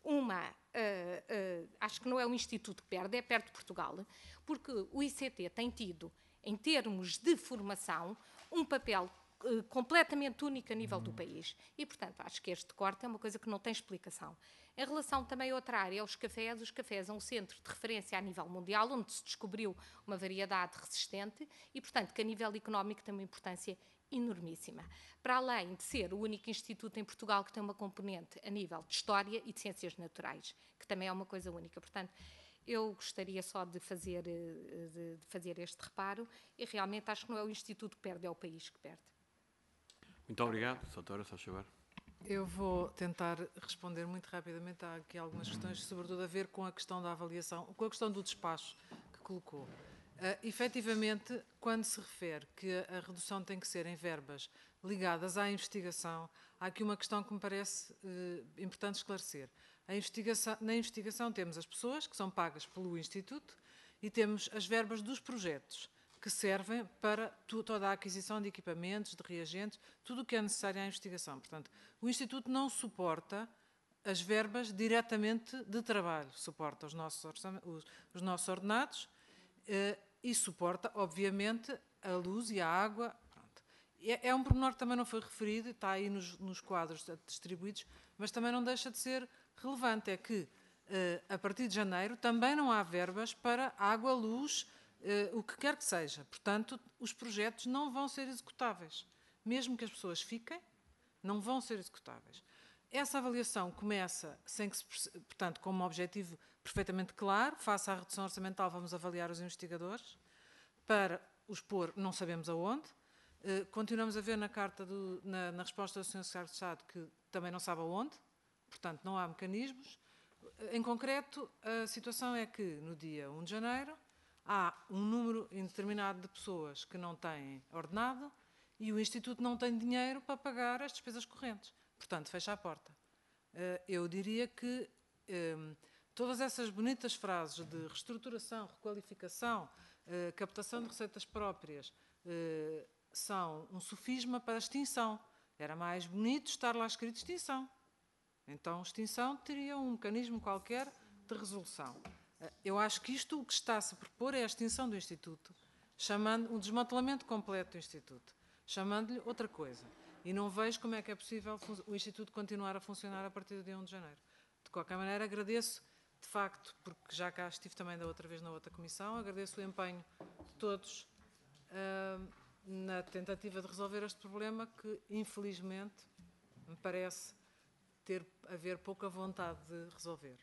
acho que não é o Instituto que perde, é perto de Portugal, porque o ICT tem tido, em termos de formação, um papel completamente único a nível do país. E, portanto, acho que este corte é uma coisa que não tem explicação. Em relação também a outra área, os cafés são um centro de referência a nível mundial, onde se descobriu uma variedade resistente e, portanto, que a nível económico tem uma importância enormíssima. Para além de ser o único instituto em Portugal que tem uma componente a nível de História e de Ciências Naturais, que também é uma coisa única. Portanto, eu gostaria só de fazer este reparo e realmente acho que não é o instituto que perde, é o país que perde. Muito obrigado. Doutora, só chegar. Eu vou tentar responder muito rapidamente a aqui algumas questões, sobretudo a ver com a questão da avaliação, com a questão do despacho que colocou. Efetivamente, quando se refere que a redução tem que ser em verbas ligadas à investigação, há aqui uma questão que me parece importante esclarecer. Na investigação temos as pessoas que são pagas pelo Instituto e temos as verbas dos projetos, que servem para toda a aquisição de equipamentos, de reagentes, tudo o que é necessário à investigação. Portanto, o Instituto não suporta as verbas diretamente de trabalho, suporta os nossos ordenados e suporta, obviamente, a luz e a água. Pronto. É um pormenor que também não foi referido, está aí nos quadros distribuídos, mas também não deixa de ser relevante, é que a partir de janeiro também não há verbas para água, luz, o que quer que seja. Portanto, os projetos não vão ser executáveis. Mesmo que as pessoas fiquem, não vão ser executáveis. Essa avaliação começa, portanto, com um objetivo perfeitamente claro. Face à redução orçamental, vamos avaliar os investigadores para os pôr, não sabemos aonde. Continuamos a ver na carta, na resposta do Sr. Secretário de Estado, que também não sabe aonde, portanto não há mecanismos. Em concreto, a situação é que no dia 1 de janeiro há um número indeterminado de pessoas que não têm ordenado e o Instituto não tem dinheiro para pagar as despesas correntes. Portanto, fecha a porta. Eu diria que todas essas bonitas frases de reestruturação, requalificação, captação de receitas próprias, são um sofisma para a extinção. Era mais bonito estar lá escrito extinção. Então, extinção teria um mecanismo qualquer de resolução. Eu acho que isto, o que está-se a propor é a extinção do Instituto, chamando um desmantelamento completo do Instituto, chamando-lhe outra coisa. E não vejo como é que é possível o Instituto continuar a funcionar a partir do dia 1 de janeiro. De qualquer maneira, agradeço, de facto, porque já cá estive também da outra vez na outra comissão, agradeço o empenho de todos na tentativa de resolver este problema que, infelizmente, me parece haver pouca vontade de resolver.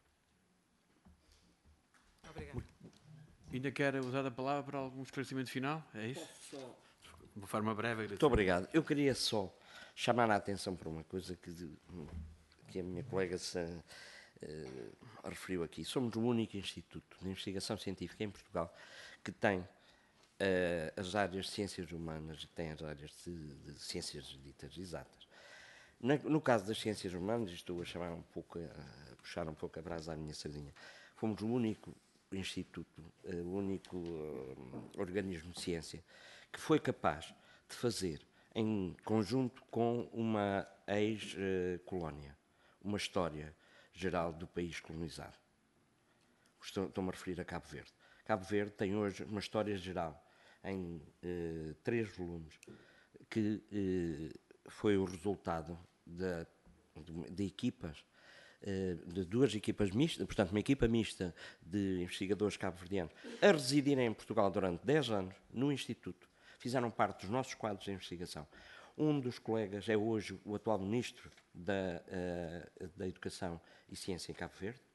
Obrigado. Ainda quer usar a palavra para algum esclarecimento final? É isso? De uma forma breve. Muito obrigado. Eu queria só chamar a atenção para uma coisa que a minha colega referiu aqui. Somos o único instituto de investigação científica em Portugal que tem as áreas de ciências humanas e tem as áreas de ciências ditas exatas. No caso das ciências humanas, estou a chamar a puxar um pouco a brasa à minha sardinha, fomos o único instituto, o único organismo de ciência que foi capaz de fazer, em conjunto com uma ex-colónia, uma história geral do país colonizado. Estou-me a referir a Cabo Verde. Cabo Verde tem hoje uma história geral em 3 volumes, que foi o resultado de equipas, de 2 equipas mistas, portanto uma equipa mista de investigadores cabo-verdianos a residirem em Portugal durante 10 anos no Instituto. Fizeram parte dos nossos quadros de investigação. Um dos colegas é hoje o atual Ministro da Educação e Ciência em Cabo Verde.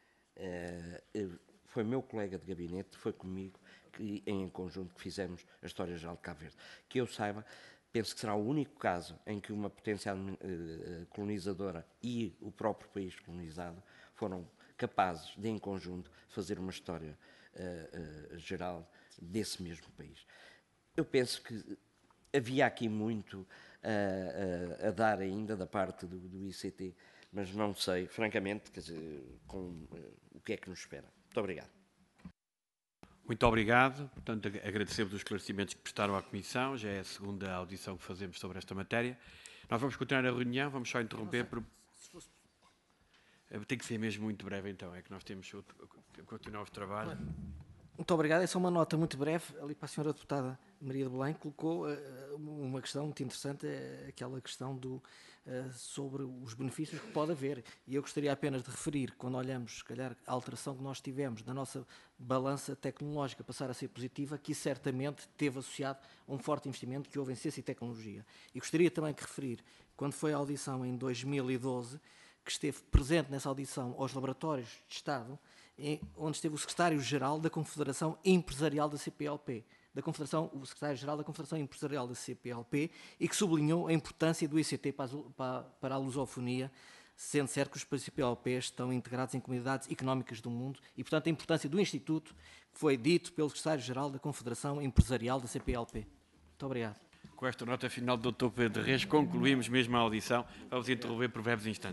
Foi meu colega de gabinete, foi comigo, que em conjunto que fizemos a História Geral de Cabo Verde. Que eu saiba, penso que será o único caso em que uma potencial colonizadora e o próprio país colonizado foram capazes de, em conjunto, fazer uma história geral desse mesmo país. Eu penso que havia aqui muito a dar ainda da parte do ICT, mas não sei, francamente, quer dizer, o que é que nos espera. Muito obrigado. Muito obrigado. Portanto, agradecemos os esclarecimentos que prestaram à Comissão. Já é a segunda audição que fazemos sobre esta matéria. Nós vamos continuar a reunião, vamos só interromper. Tem que ser mesmo muito breve, então. É que nós temos que continuar os trabalhos. Muito obrigado. É só uma nota muito breve. Ali para a senhora deputada Maria de Belém colocou uma questão muito interessante, aquela questão sobre os benefícios que pode haver. E eu gostaria apenas de referir, quando olhamos, se calhar, a alteração que nós tivemos da nossa balança tecnológica passar a ser positiva, que certamente teve associado a um forte investimento que houve em ciência e tecnologia. E gostaria também de referir, quando foi a audição em 2012, que esteve presente nessa audição aos laboratórios de Estado, onde esteve o secretário-geral da Confederação Empresarial da CPLP, o secretário-geral da Confederação Empresarial da CPLP, e que sublinhou a importância do ICT para a lusofonia, sendo certo que os CPLPs estão integrados em comunidades económicas do mundo e, portanto, a importância do Instituto, que foi dito pelo secretário-geral da Confederação Empresarial da CPLP. Muito obrigado. Com esta nota final do Dr. Pedro Reis, concluímos mesmo a audição. Vamos interromper por breves instantes.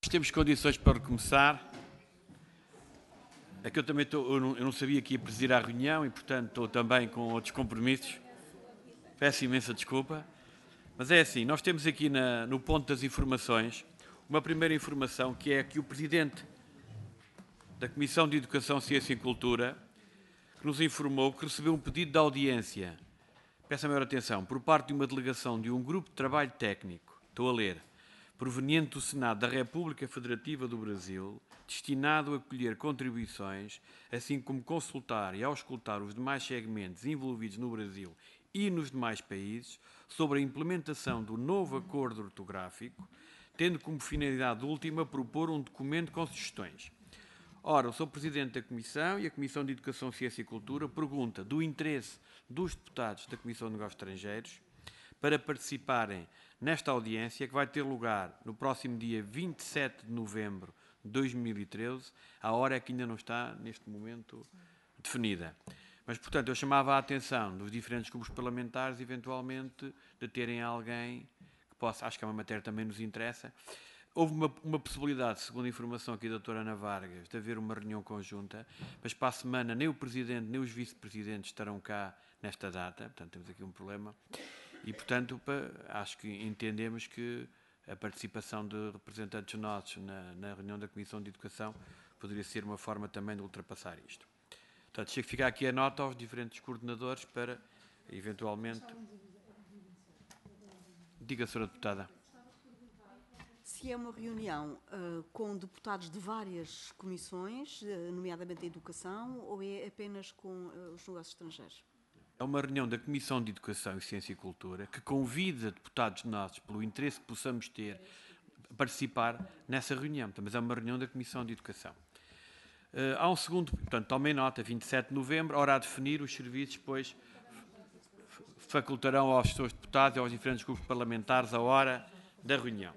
Nós temos condições para recomeçar. É que eu também eu não sabia que ia presidir a reunião e, portanto, estou também com outros compromissos. Peço imensa desculpa. Mas é assim, nós temos aqui no ponto das informações uma primeira informação, que é que o Presidente da Comissão de Educação, Ciência e Cultura que nos informou que recebeu um pedido de audiência, peço a maior atenção, por parte de uma delegação de um grupo de trabalho técnico, estou a ler, proveniente do Senado da República Federativa do Brasil, destinado a colher contribuições, assim como consultar e auscultar os demais segmentos envolvidos no Brasil e nos demais países sobre a implementação do novo acordo ortográfico, tendo como finalidade última propor um documento com sugestões. Ora, eu sou Presidente da Comissão e a Comissão de Educação, Ciência e Cultura pergunta do interesse dos deputados da Comissão de Negócios Estrangeiros para participarem nesta audiência que vai ter lugar no próximo dia 27 de novembro de 2013, a hora é que ainda não está, neste momento, definida. Mas, portanto, eu chamava a atenção dos diferentes grupos parlamentares, eventualmente, de terem alguém que possa, acho que é uma matéria que também nos interessa. Houve uma possibilidade, segundo a informação aqui da doutora Ana Vargas, de haver uma reunião conjunta, mas para a semana nem o Presidente nem os Vice-Presidentes estarão cá nesta data, portanto temos aqui um problema, e portanto acho que entendemos que a participação de representantes nossos na reunião da Comissão de Educação poderia ser uma forma também de ultrapassar isto. Portanto, chega a ficar aqui a nota aos diferentes coordenadores para, eventualmente... Diga, Sra. Deputada. Se é uma reunião com deputados de várias comissões, nomeadamente da Educação, ou é apenas com os negócios estrangeiros? É uma reunião da Comissão de Educação, Ciência e Cultura que convida deputados nossos, pelo interesse que possamos ter, a participar nessa reunião. Mas é uma reunião da Comissão de Educação. Há um segundo, portanto, tomem nota, 27 de novembro, hora a definir, os serviços depois facultarão aos seus deputados e aos diferentes grupos parlamentares a hora da reunião.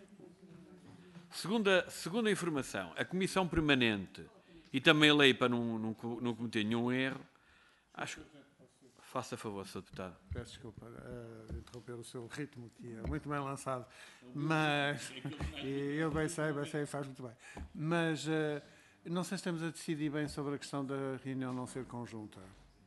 Segunda informação, a Comissão Permanente, e também a lei para não cometer nenhum erro, acho que... Faça favor, Sr. Deputado. Peço desculpa interromper o seu ritmo, que é muito bem lançado, mas... eu bem sei, faz muito bem. Mas não sei se estamos a decidir bem sobre a questão da reunião não ser conjunta.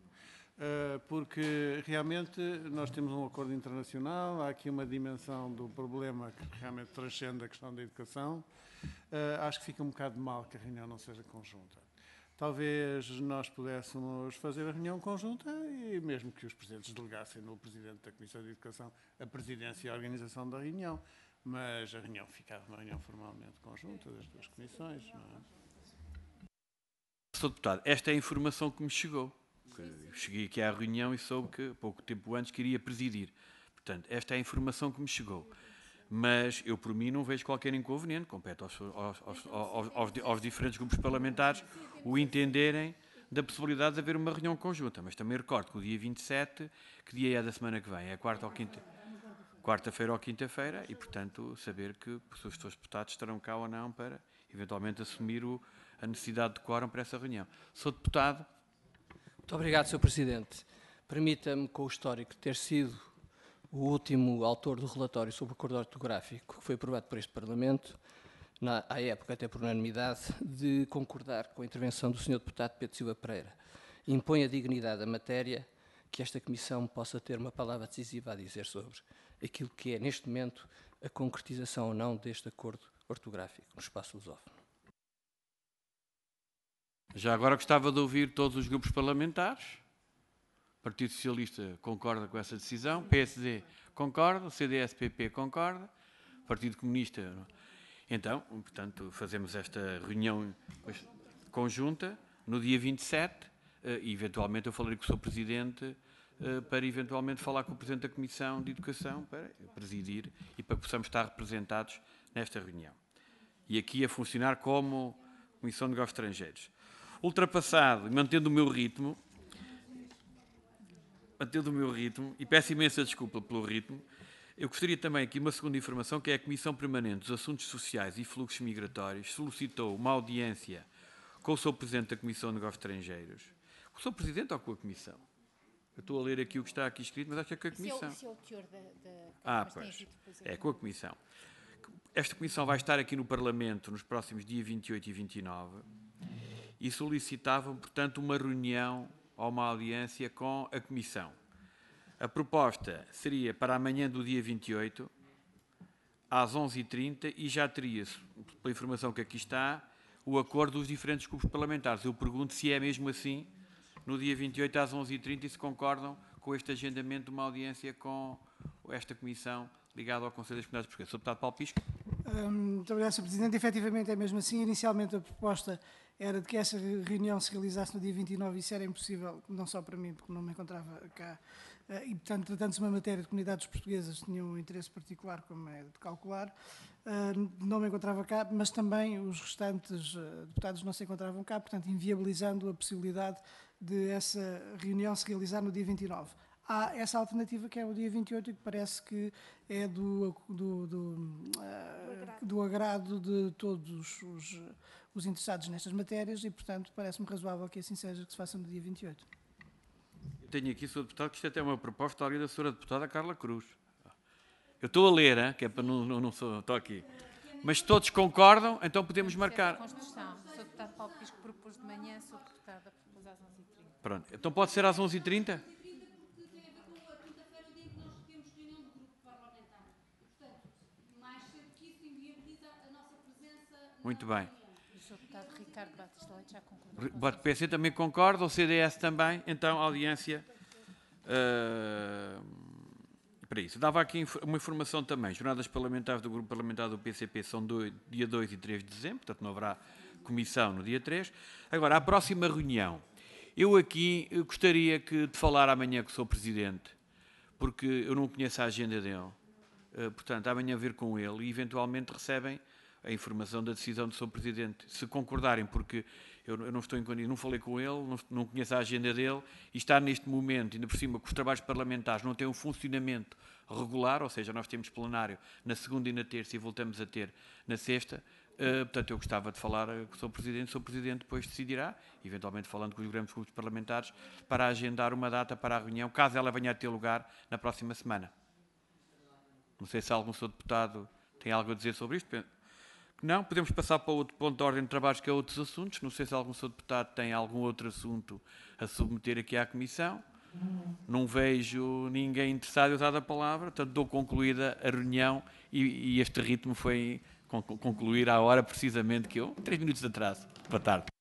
Porque realmente nós temos um acordo internacional, há aqui uma dimensão do problema que realmente transcende a questão da educação. Acho que fica um bocado mal que a reunião não seja conjunta. Talvez nós pudéssemos fazer a reunião conjunta e mesmo que os presidentes delegassem no Presidente da Comissão de Educação a presidência e a organização da reunião, mas a reunião ficava uma reunião formalmente conjunta das duas comissões. Não é? Sr. Deputado, esta é a informação que me chegou. Eu cheguei aqui à reunião e soube que, pouco tempo antes, queria presidir. Portanto, esta é a informação que me chegou. Mas eu, por mim, não vejo qualquer inconveniente. Compete aos diferentes grupos parlamentares o entenderem da possibilidade de haver uma reunião conjunta. Mas também recordo que o dia 27, que dia é da semana que vem? É quarta-feira ou quinta-feira, e, portanto, saber que os seus deputados estarão cá ou não para, eventualmente, assumir a necessidade de quórum para essa reunião. Sr. Deputado. Muito obrigado, Sr. Presidente. Permita-me, com o histórico de ter sido o último autor do relatório sobre o acordo ortográfico que foi aprovado por este Parlamento, à época até por unanimidade, de concordar com a intervenção do Sr. Deputado Pedro Silva Pereira. Impõe a dignidade da matéria que esta Comissão possa ter uma palavra decisiva a dizer sobre aquilo que é, neste momento, a concretização ou não deste acordo ortográfico no espaço lusófono. Já agora gostava de ouvir todos os grupos parlamentares. O Partido Socialista concorda com essa decisão, PSD concorda, o CDS-PP concorda, o Partido Comunista... Então, portanto, fazemos esta reunião conjunta no dia 27 e, eventualmente, eu falarei com o Sr. Presidente para, eventualmente, falar com o Presidente da Comissão de Educação para presidir e para que possamos estar representados nesta reunião. E aqui a funcionar como Comissão de Negócios Estrangeiros. Ultrapassado, mantendo o meu ritmo, e peço imensa desculpa pelo ritmo, eu gostaria também aqui uma segunda informação, que é a Comissão Permanente dos Assuntos Sociais e Fluxos Migratórios solicitou uma audiência com o Sr. Presidente da Comissão de Negócios Estrangeiros. Com o Sr. Presidente ou com a Comissão? Eu estou a ler aqui o que está aqui escrito, mas acho que é com a Comissão. Esse é o teor da pois. É com a Comissão. esta Comissão vai estar aqui no Parlamento nos próximos dias 28 e 29 e solicitavam, portanto, uma reunião ou uma audiência com a Comissão. A proposta seria para amanhã do dia 28, às 11h30, e já teria, pela informação que aqui está, o acordo dos diferentes grupos parlamentares. Eu pergunto se é mesmo assim, no dia 28 às 11h30, e se concordam com este agendamento de uma audiência com esta Comissão ligada ao Conselho das Comunidades Portuguesas. Sr. Deputado Paulo Pisco. Muito obrigado, Sr. Presidente. Efetivamente é mesmo assim. Inicialmente a proposta era de que essa reunião se realizasse no dia 29, e isso era impossível, não só para mim, porque não me encontrava cá, e, portanto, tratando-se de uma matéria de comunidades portuguesas, tinha um interesse particular, como é de calcular, não me encontrava cá, mas também os restantes deputados não se encontravam cá, portanto, inviabilizando a possibilidade de essa reunião se realizar no dia 29. Há essa alternativa, que é o dia 28, e que parece que é do agrado de todos os interessados nestas matérias, e, portanto, parece-me razoável que assim seja, que se faça no dia 28. Eu tenho aqui, Sr. Deputado, que isto até é uma proposta ali da Sra. Deputada Carla Cruz. Eu estou a ler, hein, que é para não sou, estou aqui. Mas todos concordam, então podemos marcar. Constituição. O Sr. Deputado Paulo Pisco propôs de manhã, a Sra. Deputada propôs às 11h30. Pronto, então pode ser às 11h30? Muito bem. O Sr. Deputado Ricardo Batista Leite já concordou. O PC também concorda, o CDS também, então audiência para isso. Dava aqui uma informação também, jornadas parlamentares do Grupo Parlamentar do PCP são dia 2 e 3 de dezembro, portanto não haverá comissão no dia 3. Agora, a próxima reunião, eu aqui gostaria de falar amanhã com o Sr. Presidente, porque eu não conheço a agenda dele, portanto amanhã vir com ele e eventualmente recebem a informação da decisão do Sr. Presidente. Se concordarem, porque eu não estou em condições, não falei com ele, não conheço a agenda dele, e está neste momento, ainda por cima, que os trabalhos parlamentares não têm um funcionamento regular, ou seja, nós temos plenário na segunda e na terça e voltamos a ter na sexta. Portanto, eu gostava de falar com o Sr. Presidente, o Sr. Presidente depois decidirá, eventualmente falando com os grandes grupos parlamentares, para agendar uma data para a reunião, caso ela venha a ter lugar na próxima semana. Não sei se algum Sr. Deputado tem algo a dizer sobre isto. Não, podemos passar para outro ponto de ordem de trabalhos, que é outros assuntos. Não sei se algum Sr. Deputado tem algum outro assunto a submeter aqui à Comissão. Não vejo ninguém interessado em usar a palavra, portanto dou concluída a reunião e este ritmo foi concluir à hora precisamente que eu, 3 minutos de atraso. Boa tarde.